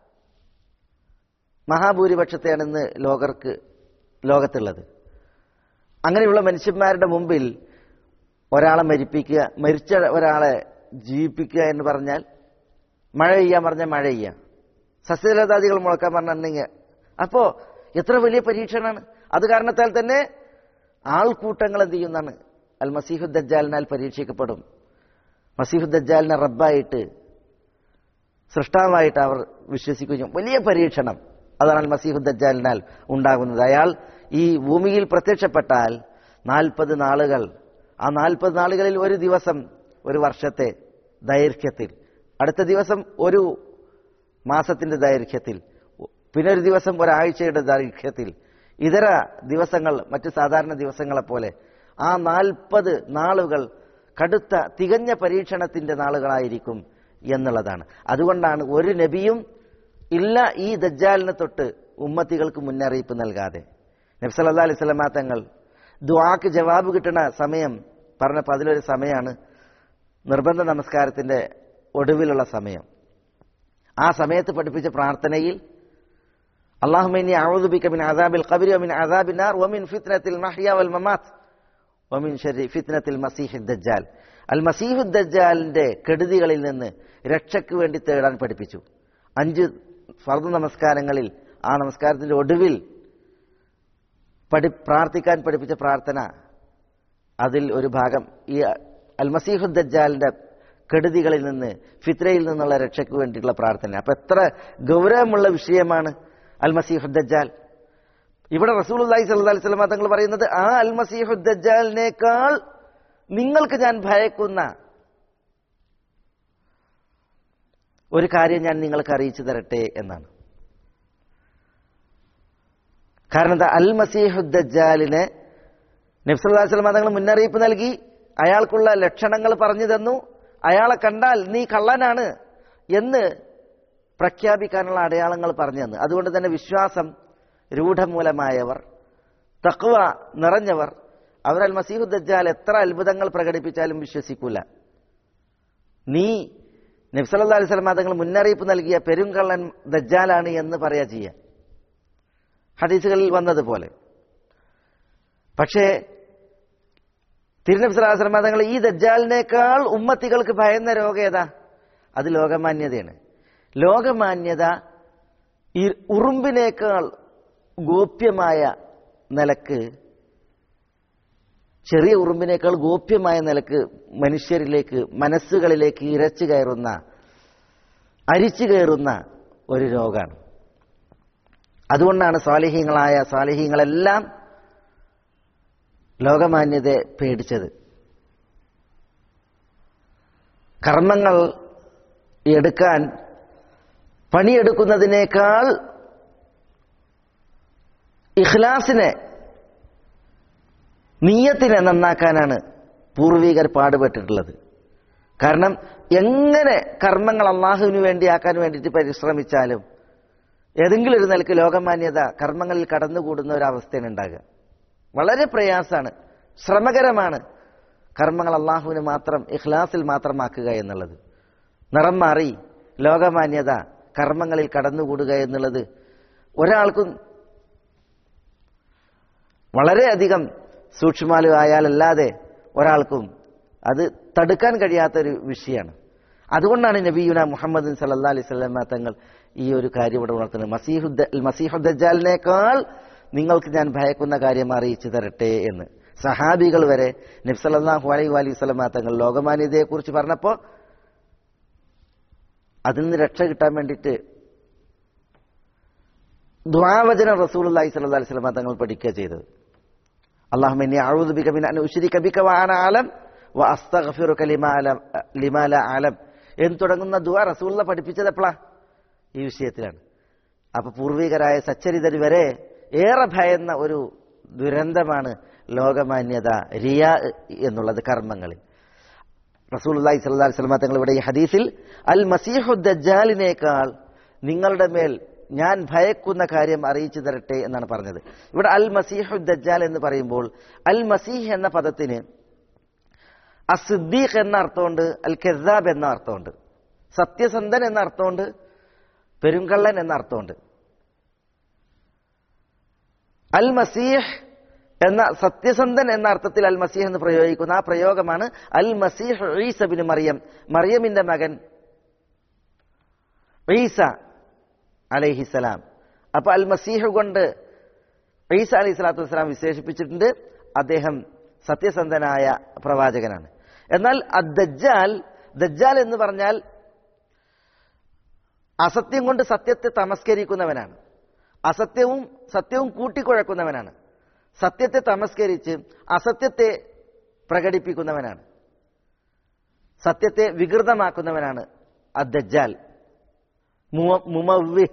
[SPEAKER 2] മഹാഭൂരിപക്ഷത്തെയാണ് ഇന്ന് ലോകത്തുള്ളത്. അങ്ങനെയുള്ള മനുഷ്യന്മാരുടെ മുമ്പിൽ ഒരാളെ മരിപ്പിക്കുക, മരിച്ച ഒരാളെ ജീവിപ്പിക്കുക എന്ന് പറഞ്ഞാൽ, മഴ പെയ്യാൻ പറഞ്ഞാൽ മഴ പെയ്യാം, സസ്യലതാദികൾ മുളക്കാൻ പറഞ്ഞിട്ടുണ്ടെങ്കിൽ, അപ്പോ എത്ര വലിയ പരീക്ഷണമാണ്. അത് കാരണത്താൽ തന്നെ ആൾക്കൂട്ടങ്ങൾ എന്ത് ചെയ്യുന്നതാണ്, അൽ മസീഹു ദജ്ജാലിനാൽ പരീക്ഷിക്കപ്പെടും. മസീഹു ദജ്ജാലിനെ റബ്ബായിട്ട്, സൃഷ്ടാവായിട്ട് അവർ വിശ്വസിക്കുകയും വലിയ പരീക്ഷണം അതാണ് അൽ മസീഹു ദജ്ജാലിനാൽ ഉണ്ടാകുന്നത്. അയാൾ ഈ ഭൂമിയിൽ പ്രത്യക്ഷപ്പെട്ടാൽ 40 നാളുകൾ, ആ 40 നാളുകളിൽ ഒരു ദിവസം ഒരു വർഷത്തെ ദൈർഘ്യത്തിൽ, അടുത്ത ദിവസം ഒരു മാസത്തിന്റെ ദൈർഘ്യത്തിൽ, പിന്നെ ഒരു ദിവസം ഒരാഴ്ചയുടെ ദൈർഘ്യത്തിൽ, ഇതര ദിവസങ്ങൾ മറ്റു സാധാരണ ദിവസങ്ങളെ പോലെ ആ 40 നാളുകൾ കടുത്ത തികഞ്ഞ പരീക്ഷണത്തിന്റെ നാളുകളായിരിക്കും എന്നുള്ളതാണ്. അതുകൊണ്ടാണ് ഒരു നബിയും ഇല്ല ഈ ദജ്ജാലിനെ തൊട്ട് ഉമ്മത്തികൾക്ക് മുന്നറിയിപ്പ് നൽകാതെ. നബി സല്ലല്ലാഹു അലൈഹി വസല്ലമ തങ്ങൾ ദുആക്ക് ജവാബ് കിട്ടുന്ന സമയം പറഞ്ഞപ്പോൾ അതിലൊരു സമയമാണ് നിർബന്ധ നമസ്കാരത്തിന്റെ ഒടുവിലുള്ള സമയം. ആ സമയത്ത് പഠിപ്പിച്ച പ്രാർത്ഥനയിൽ അല്ലാഹുമ്മ ഇന്നി അഊദു ബിക മിൻ അദാബിൽ ഖബ്രി വമിൻ അദാബിൻ നാർ വമിൻ ഫിത്നത്തിൽ മഹ്യ വൽ മമാത്ത് വമിൻ ശർരി ഫിത്നത്തിൽ മസീഹി ദജ്ജാൽ. അൽ മസീഹു ദജ്ജാലിന്റെ കെടുതികളിൽ നിന്ന് രക്ഷയ്ക്ക് വേണ്ടി തേടാൻ പഠിപ്പിച്ചു. 5 ഫർദ് നമസ്കാരങ്ങളിൽ ആ നമസ്കാരത്തിന്റെ ഒടുവിൽ പ്രാർത്ഥിക്കാൻ പഠിപ്പിച്ച പ്രാർത്ഥന, അതിൽ ഒരു ഭാഗം ഈ അൽ മസീഹു ദജ്ജാലിന്റെ കെടുതികളിൽ നിന്ന്, ഫിത്നയിൽ നിന്നുള്ള രക്ഷയ്ക്ക് വേണ്ടിയിട്ടുള്ള പ്രാർത്ഥന. അപ്പൊ എത്ര ഗൗരവമുള്ള വിഷയമാണ് അൽ മസീഹു ദജ്ജാൽ. ഇവിടെ റസൂലുള്ളാഹി സ്വല്ലല്ലാഹു അലൈഹി വസല്ലം തങ്ങൾ പറയുന്നത്, ആ അൽ മസീഹു ദജ്ജാലിനേക്കാൾ നിങ്ങൾക്ക് ഞാൻ ഭയക്കുന്ന ഒരു കാര്യം ഞാൻ നിങ്ങൾക്ക് അറിയിച്ചു തരട്ടെ എന്നാണ്. കാരണം എന്താ, അൽ മസീഹു ദജ്ജാലിനെ നബി സല്ലല്ലാഹു അലൈഹി വസല്ലം തങ്ങൾ മുന്നറിയിപ്പ് നൽകി, അയാൾക്കുള്ള ലക്ഷണങ്ങൾ പറഞ്ഞു തന്നു, അയാളെ കണ്ടാൽ നീ കള്ളനാണ് എന്ന് പ്രഖ്യാപിക്കാനുള്ള അടയാളങ്ങൾ പറഞ്ഞു തന്നു. അതുകൊണ്ട് തന്നെ വിശ്വാസം രൂഢമൂലമായവർ, തഖ്വ നിറഞ്ഞവർ, അവർ അൽ മസീഹു ദജ്ജാൽ എത്ര അത്ഭുതങ്ങൾ പ്രകടിപ്പിച്ചാലും വിശ്വസിക്കൂല. നീ നബി സല്ലല്ലാഹു അലൈഹി വസല്ലം തങ്ങൾ മുന്നറിയിപ്പ് നൽകിയ പെരുങ്കള്ളൻ ദജ്ജാലാണ് എന്ന് പറയാ ചെയ്യുക, ഹദീസുകളിൽ വന്നതുപോലെ. പക്ഷേ തിരുനബി സല്ലല്ലാഹു അലൈഹി വസല്ലം തങ്ങൾ ഈ ദജ്ജാലിനേക്കാൾ ഉമ്മത്തികൾക്ക് ഭയന്ന രോഗം ഏതാ? അത് ലോകമാന്യതയാണ്. ലോകമാന്യത ഈ ഉറുമ്പിനേക്കാൾ ഗോപ്യമായ നിലക്ക്, ചെറിയ ഉറുമ്പിനേക്കാൾ ഗോപ്യമായ നിലക്ക് മനുഷ്യരിലേക്ക്, മനസ്സുകളിലേക്ക് ഇരച്ചു കയറുന്ന, അരിച്ചു കയറുന്ന ഒരു രോഗമാണ്. അതുകൊണ്ടാണ് സാലിഹീങ്ങളെല്ലാം ലോകമാന്യതയെ പേടിച്ചത്. കർമ്മങ്ങൾ എടുക്കാൻ, പണിയെടുക്കുന്നതിനേക്കാൾ ഇഖ്ലാസിനെ, നിയ്യത്തിനെ നന്നാക്കാനാണ് പൂർവികർ പാടുപെട്ടിട്ടുള്ളത്. കാരണം എങ്ങനെ കർമ്മങ്ങൾ അള്ളാഹുവിന് വേണ്ടി ആക്കാൻ വേണ്ടിയിട്ട് പരിശ്രമിച്ചാലും ഏതെങ്കിലും ഒരു നിലയ്ക്ക് ലോകമാന്യത കർമ്മങ്ങളിൽ കടന്നുകൂടുന്ന ഒരവസ്ഥയാണ് ഉണ്ടാകുക. വളരെ പ്രയാസമാണ്, ശ്രമകരമാണ് കർമ്മങ്ങൾ അള്ളാഹുവിന് മാത്രം, ഇഖ്ലാസിൽ മാത്രമാക്കുക എന്നുള്ളത്. നിറം മാറി ലോകമാന്യത കർമ്മങ്ങളിൽ കടന്നുകൂടുക എന്നുള്ളത് ഒരാൾക്കും വളരെയധികം സൂക്ഷ്മാലു ആയാലല്ലാതെ ഒരാൾക്കും അത് തടുക്കാൻ കഴിയാത്തൊരു വിഷയമാണ്. അതുകൊണ്ടാണ് നബിയുന മുഹമ്മദ് സല്ലല്ലാഹു അലൈഹി വസല്ലം തങ്ങൾ ഈ ഒരു കാര്യം ഇവിടെ ഉണർത്തുന്നത്. മസീഹു ദജ്ജാലിനേക്കാൾ നിങ്ങൾക്ക് ഞാൻ ഭയക്കുന്ന കാര്യം അറിയിച്ചു തരട്ടെ എന്ന്. സഹാബികൾ വരെ നബി സല്ലല്ലാഹു അലൈഹി വസല്ലം തങ്ങൾ ലോകമാന്യതയെക്കുറിച്ച് പറഞ്ഞപ്പോൾ അതിൽ നിന്ന് രക്ഷ കിട്ടാൻ വേണ്ടിയിട്ട് ദുആവചനം റസൂലുള്ളാഹി സ്വല്ലല്ലാഹു അലൈഹി വസല്ലം തങ്ങൾ പഠിക്കുക ചെയ്തത്. അല്ലാഹുമ്മ ഇന്നി അഊദു ബിക മിൻ അൻ ഉശ്രിക ബിക വഅന അലം വഅസ്തഗ്ഫിറുക ലിമാ ലാ അലം എന്ന് തുടങ്ങുന്ന ദുആ റസൂലുള്ള പഠിപ്പിച്ചത് എപ്പോഴാ? ഈ വിഷയത്തിലാണ്. അപ്പൊ പൂർവികരായ സച്ചരിതർ വരെ ഏറെ ഭയന്ന ഒരു ദുരന്തമാണ് ലോകമാന്യത, റിയാ എന്നുള്ളത് കർമ്മങ്ങളിൽ. റസൂലുള്ളാഹി സ്വല്ലല്ലാഹു അലൈഹി വസല്ലം തങ്ങൾ ഇവിടെ ഈ ഹദീസിൽ അൽ മസീഹു ദജ്ജാലിനേക്കാൾ നിങ്ങളുടെ മേൽ ഞാൻ ഭയക്കുന്ന കാര്യം അറിയിച്ചു തരട്ടെ എന്നാണ് പറഞ്ഞത്. ഇവിടെ അൽ മസീഹു ദജ്ജാൽ എന്ന് പറയുമ്പോൾ അൽ മസീഹ് എന്ന പദത്തിന് അസിദ്ദീഖ് എന്ന അർത്ഥമുണ്ട്, അൽ കെസാബ് എന്ന അർത്ഥമുണ്ട്, സത്യസന്ധൻ എന്ന അർത്ഥമുണ്ട്, പെരുങ്കള്ളൻ എന്ന അർത്ഥമുണ്ട്. അൽ മസീഹ് എന്ന സത്യസന്ധൻ എന്ന അർത്ഥത്തിൽ അൽ മസീഹ് എന്ന് പ്രയോഗിക്കുന്ന ആ പ്രയോഗമാണ് al Masih Isa bin Maryam, മറിയമിന്റെ മകൻ ഈസ അലൈഹിസ്സലാം. അപ്പൊ അൽ മസീഹ് കൊണ്ട് ഈസ അലൈഹി സ്വലാത്തു വസ്സലാം വിശേഷിപ്പിച്ചിട്ടുണ്ട്. അദ്ദേഹം സത്യസന്ധനായ പ്രവാചകനാണ്. എന്നാൽ ദജ്ജാൽ, ദജ്ജാൽ എന്ന് പറഞ്ഞാൽ അസത്യം കൊണ്ട് സത്യത്തെ തമസ്കരിക്കുന്നവനാണ്, സത്യവും കൂട്ടിക്കുഴക്കുന്നവനാണ്, സത്യത്തെ തമസ്കരിച്ച് അസത്യത്തെ പ്രകടിപ്പിക്കുന്നവനാണ്, സത്യത്തെ വികൃതമാക്കുന്നവനാണ് ദജ്ജാൽ. മുമവ്വിഹ്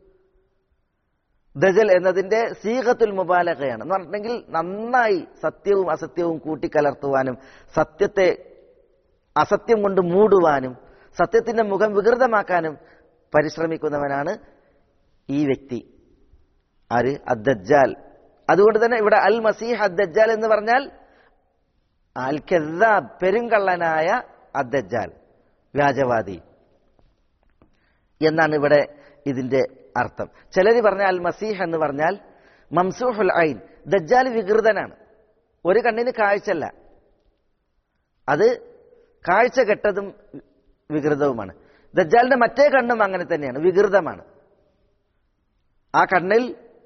[SPEAKER 2] ദജൽ എന്നതിന്റെ സീഗത്തുൽ മുബാലഗയാണ്. എന്ന് പറഞ്ഞിട്ടുണ്ടെങ്കിൽ നന്നായി സത്യവും അസത്യവും കൂട്ടിക്കലർത്തുവാനും സത്യത്തെ അസത്യം കൊണ്ട് മൂടുവാനും സത്യത്തിന്റെ മുഖം വികൃതമാക്കാനും പരിശ്രമിക്കുന്നവനാണ് ഈ വ്യക്തി. ആര്? അദ്ദജ്ജാൽ. അതുകൊണ്ട് തന്നെ ഇവിടെ അൽ മസീഹ് അദ്ദജ്ജാൽ എന്ന് പറഞ്ഞാൽ അൽ കദ്ദാബ്, പെരുങ്കള്ളനായ അദ്ദജ്ജാൽ, വ്യാജവാദി എന്നാണ് ഇവിടെ ഇതിന്റെ അർത്ഥം. ചിലർ പറഞ്ഞ അൽ മസീഹ് എന്ന് പറഞ്ഞാൽ മംസൂഹുൽ ഐൻ, ദജ്ജാൽ വികൃതനാണ്, ഒരു കണ്ണിന് കാഴ്ചല്ല, അത് കാഴ്ച കെട്ടതും വികൃതവുമാണ്. ദജ്ജാലിന്റെ മറ്റേ കണ്ണും അങ്ങനെ തന്നെയാണ്, വികൃതമാണ്. ആ കണ്ണിൽ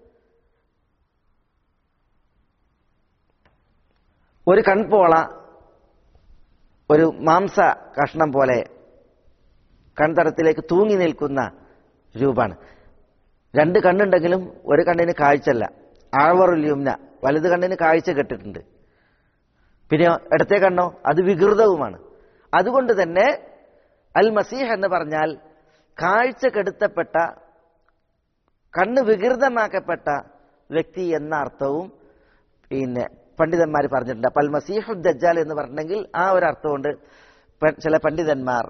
[SPEAKER 2] ഒരു കൺപോള, ഒരു മാംസ കഷ്ണം പോലെ കൺതടത്തിലേക്ക് തൂങ്ങി നിൽക്കുന്ന രൂപമാണ്. രണ്ട് കണ്ണുണ്ടെങ്കിലും ഒരു കണ്ണിന് കാഴ്ചല്ല. ആഴ്വറുൽ യുംന, വലത് കണ്ണിന് കാഴ്ച കെട്ടിട്ടുണ്ട്. പിന്നെ ഇടത്തെ കണ്ണോ അത് വികൃതവുമാണ്. അതുകൊണ്ട് തന്നെ അൽ മസീഹ് എന്ന് പറഞ്ഞാൽ കാഴ്ച കെടുത്തപ്പെട്ട, കണ്ണ് വികൃതമാക്കപ്പെട്ട വ്യക്തി എന്ന അർത്ഥവും പിന്നെ പണ്ഡിതന്മാർ പറഞ്ഞിട്ടുണ്ട്. അപ്പൊ അൽ മസീഹു ദജ്ജാൽ എന്ന് പറഞ്ഞിട്ടുണ്ടെങ്കിൽ ആ ഒരു അർത്ഥമുണ്ട്. ചില പണ്ഡിതന്മാർ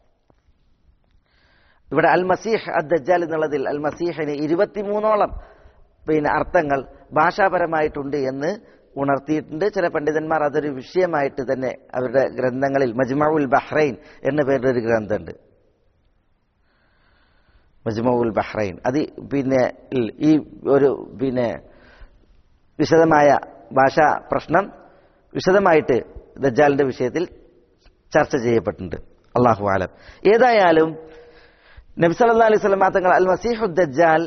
[SPEAKER 2] ഇവിടെ അൽ മസീഹ് അദ്ദജ്ജാൽ എന്നുള്ളതിൽ അൽ മസീഹിന് 23ഓളം അർത്ഥങ്ങൾ ഭാഷാപരമായിട്ടുണ്ട് എന്ന് ഉണർത്തിയിട്ടുണ്ട്. ചില പണ്ഡിതന്മാർ അതൊരു വിഷയമായിട്ട് തന്നെ അവരുടെ ഗ്രന്ഥങ്ങളിൽ മജ്മഉൽ ബഹ്റൈൻ എന്ന പേരിലൊരു ഗ്രന്ഥമുണ്ട്, മജ്മഉൽ ബഹ്റൈൻ. അത് ഈ ഒരു വിശദമായ ഭാഷാ പ്രശ്നം വിശദമായിട്ട് ദജ്ജാലിന്റെ വിഷയത്തിൽ ചർച്ച ചെയ്യപ്പെട്ടിട്ടുണ്ട്. അല്ലാഹു അലം. ഏതായാലും നബി സല്ലല്ലാഹു അലൈഹി വസല്ലം തങ്ങൾ അൽ മസീഹു ദജ്ജാൽ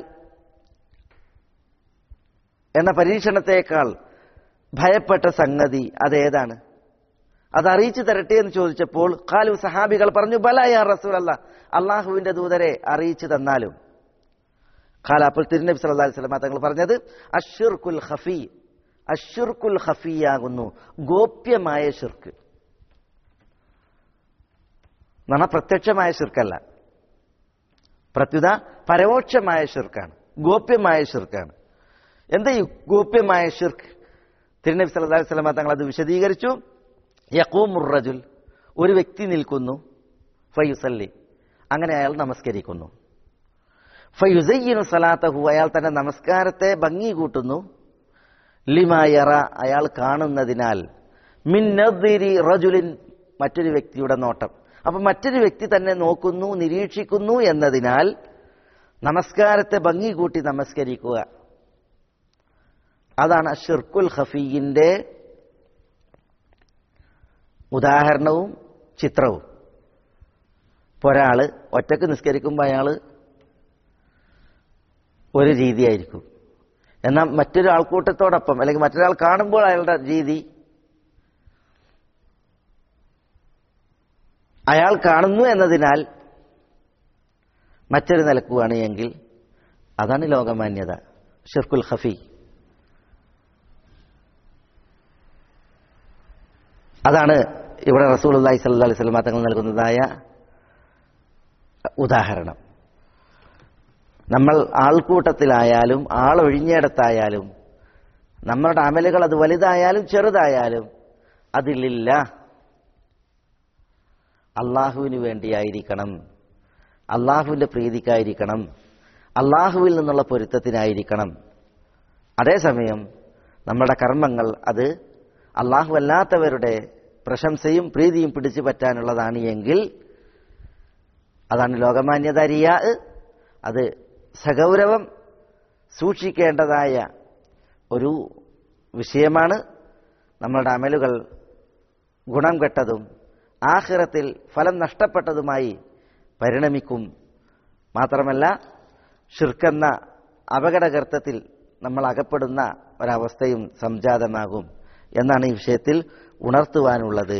[SPEAKER 2] എന്ന പരീക്ഷണത്തെക്കാൾ ഭയപ്പെട്ട സംഗതി അതേതാണ്? അത് അറിയിച്ചു തരട്ടെ എന്ന് ചോദിച്ചപ്പോൾ ഖാലു, സഹാബികൾ പറഞ്ഞു, ബലാ യാ റസൂലല്ലാഹ്, അള്ളാഹുവിന്റെ ദൂതരെ അറിയിച്ചു തന്നാലും. ഖാല, അപ്പോൾ തിരുനബി സല്ലല്ലാഹു അലൈഹി വസല്ലം തങ്ങൾ പറഞ്ഞത് അശ്ശിർകുൽ ഖഫീ, അശ്ശിർകുൽ ഖഫീയാകുന്നു ഗോപ്യമായ ശിർക്ക്. എന്നാണ് പ്രത്യക്ഷമായ ശിർക്കല്ല, പ്രത്യുത പരോക്ഷമായ ശിർക്കാണ്, ഗോപ്യമായ ശിർക്കാണ്. എന്താ ഈ ഗോപ്യമായ ശിർക്ക്? തിരുനബി സല്ലല്ലാഹു അലൈഹി വസല്ലം തങ്ങൾ അത് വിശദീകരിച്ചു. യഖൂമുർ റജുൽ, ഒരു വ്യക്തി നിൽക്കുന്നു, ഫയുസല്ലി, അങ്ങനെ അയാൾ നമസ്കരിക്കുന്നു. ഫയുസയ്യിനു സലാത്തഹു, അയാൾ തന്റെ നമസ്കാരത്തെ ഭംഗി കൂട്ടുന്നു. ലിമാ യറ, അയാൾ കാണുന്നതിനാൽ. മിൻ നദ്രി റജുലിൻ, മറ്റൊരു വ്യക്തിയുടെ നോട്ടം. അപ്പൊ മറ്റൊരു വ്യക്തി തന്നെ നോക്കുന്നു, നിരീക്ഷിക്കുന്നു എന്നതിനാൽ നമസ്കാരത്തെ ഭംഗി കൂട്ടി നമസ്കരിക്കുക. അതാണ് അശ്ശിർകുൽ ഖഫീന്റെ ഉദാഹരണവും ചിത്രവും. ഇപ്പൊ ഒരാള് ഒറ്റക്ക് നിസ്കരിക്കുമ്പോൾ അയാള് ഒരു രീതിയായിരിക്കും, എന്നാൽ മറ്റൊരു ആൾക്കൂട്ടത്തോടൊപ്പം അല്ലെങ്കിൽ മറ്റൊരാൾ കാണുമ്പോൾ അയാളുടെ രീതി അയാൾ കാണുന്നു എന്നതിനാൽ മറ്റൊരു നിലക്കുവാണ് എങ്കിൽ അതാണ് ലോകമാന്യത, ഷിർക്കുൽ ഖഫി. അതാണ് ഇവിടെ റസൂലുള്ളാഹി സ്വല്ലല്ലാഹു അലൈഹി വസല്ലം തങ്ങൾ നൽകുന്നതായ ഉദാഹരണം. നമ്മൾ ആൾക്കൂട്ടത്തിലായാലും ആളൊഴിഞ്ഞിടത്തായാലും നമ്മളുടെ അമലുകൾ അത് വലുതായാലും ചെറുതായാലും അതിലില്ല അള്ളാഹുവിന് വേണ്ടിയായിരിക്കണം, അള്ളാഹുവിന്റെ പ്രീതിക്കായിരിക്കണം, അള്ളാഹുവിൽ നിന്നുള്ള പൊരുത്തത്തിനായിരിക്കണം. അതേസമയം നമ്മുടെ കർമ്മങ്ങൾ അത് അള്ളാഹു അല്ലാത്തവരുടെ പ്രശംസയും പ്രീതിയും പിടിച്ചു പറ്റാനുള്ളതാണ് എങ്കിൽ അതാണ് ലോകമാന്യത, റിയാ. അത് സഗൗരവം സൂക്ഷിക്കേണ്ടതായ ഒരു വിഷയമാണ്. നമ്മളുടെ അമലുകൾ ഗുണം കെട്ടതും ആഖിറത്തിൽ ഫലം നഷ്ടപ്പെട്ടതുമായി പരിണമിക്കും. മാത്രമല്ല ശിർക്കെന്ന അപകടഗർത്തത്തിൽ നമ്മൾ അകപ്പെടുന്ന ഒരവസ്ഥയും സംജാതമാകും എന്നാണ് ഈ വിഷയത്തിൽ ഉണർത്തുവാനുള്ളത്.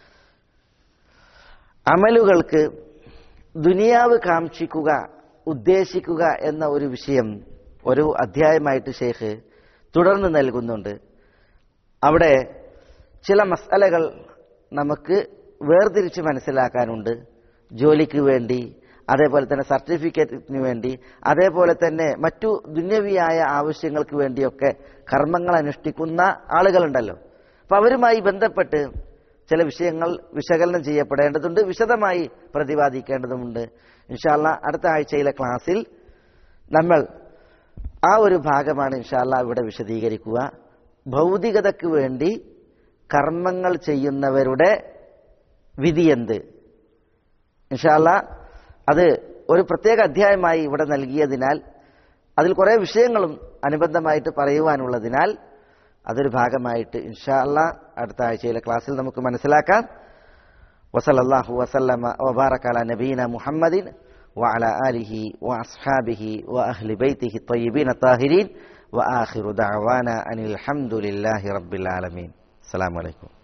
[SPEAKER 2] അമലുകൾക്ക് ദുനിയാവ് കാക്ഷിക്കുക, ഉദ്ദേശിക്കുക എന്ന ഒരു വിഷയം ഒരു അധ്യായമായിട്ട് ഷെയ്ഖ് തുടർന്ന് നൽകുന്നുണ്ട്. അവിടെ ചില മസ്അലകൾ നമുക്ക് വേർതിരിച്ച് മനസ്സിലാക്കാനുണ്ട്. ജോലിക്ക് വേണ്ടി, അതേപോലെ തന്നെ സർട്ടിഫിക്കറ്റിന് വേണ്ടി, അതേപോലെ തന്നെ മറ്റു ദുന്യവിയായ ആവശ്യങ്ങൾക്ക് വേണ്ടിയൊക്കെ കർമ്മങ്ങൾ അനുഷ്ഠിക്കുന്ന ആളുകളുണ്ടല്ലോ. അപ്പൊ അവരുമായി ബന്ധപ്പെട്ട് ചില വിഷയങ്ങൾ വിശകലനം ചെയ്യപ്പെടേണ്ടതുണ്ട്, വിശദമായി പ്രതിപാദിക്കേണ്ടതുമുണ്ട്. ഇൻഷാ അല്ലാഹ് അടുത്ത ആഴ്ചയിലെ ക്ലാസ്സിൽ നമ്മൾ ആ ഒരു ഭാഗമാണ് ഇൻഷാ അല്ലാഹ് ഇവിടെ വിശദീകരിക്കുക. ഭൗതികതയ്ക്ക് വേണ്ടി കർമ്മങ്ങൾ ചെയ്യുന്നവരുടെ വിധി എന്ത്? ഇൻഷാ അല്ലാഹ് അത് ഒരു പ്രത്യേക അധ്യായമായി ഇവിടെ നൽകിയതിനാൽ അതിൽ കുറേ വിഷയങ്ങളും അനുബന്ധമായിട്ട് പറയുവാനുള്ളതിനാൽ അതൊരു ഭാഗമായിട്ട് ഇൻഷാ അല്ലാഹ് അടുത്ത ആഴ്ചയിലെ ക്ലാസ്സിൽ നമുക്ക് മനസ്സിലാക്കാം. വസല്ലല്ലാഹു വസല്ലമ വബാറക അലാ നബീന മുഹമ്മദിൻ വഅലാ ആലിഹി വഅസ്ഹാബിഹി വഅഹ്ലി ബൈതിഹി ത്വയ്യിബീന താഹിരീൻ വആഖിറു ദഅവാന അനിൽ ഹംദുലില്ലാഹി റബ്ബിൽ ആലമീൻ. അസ്സലാമു അലൈക്കും.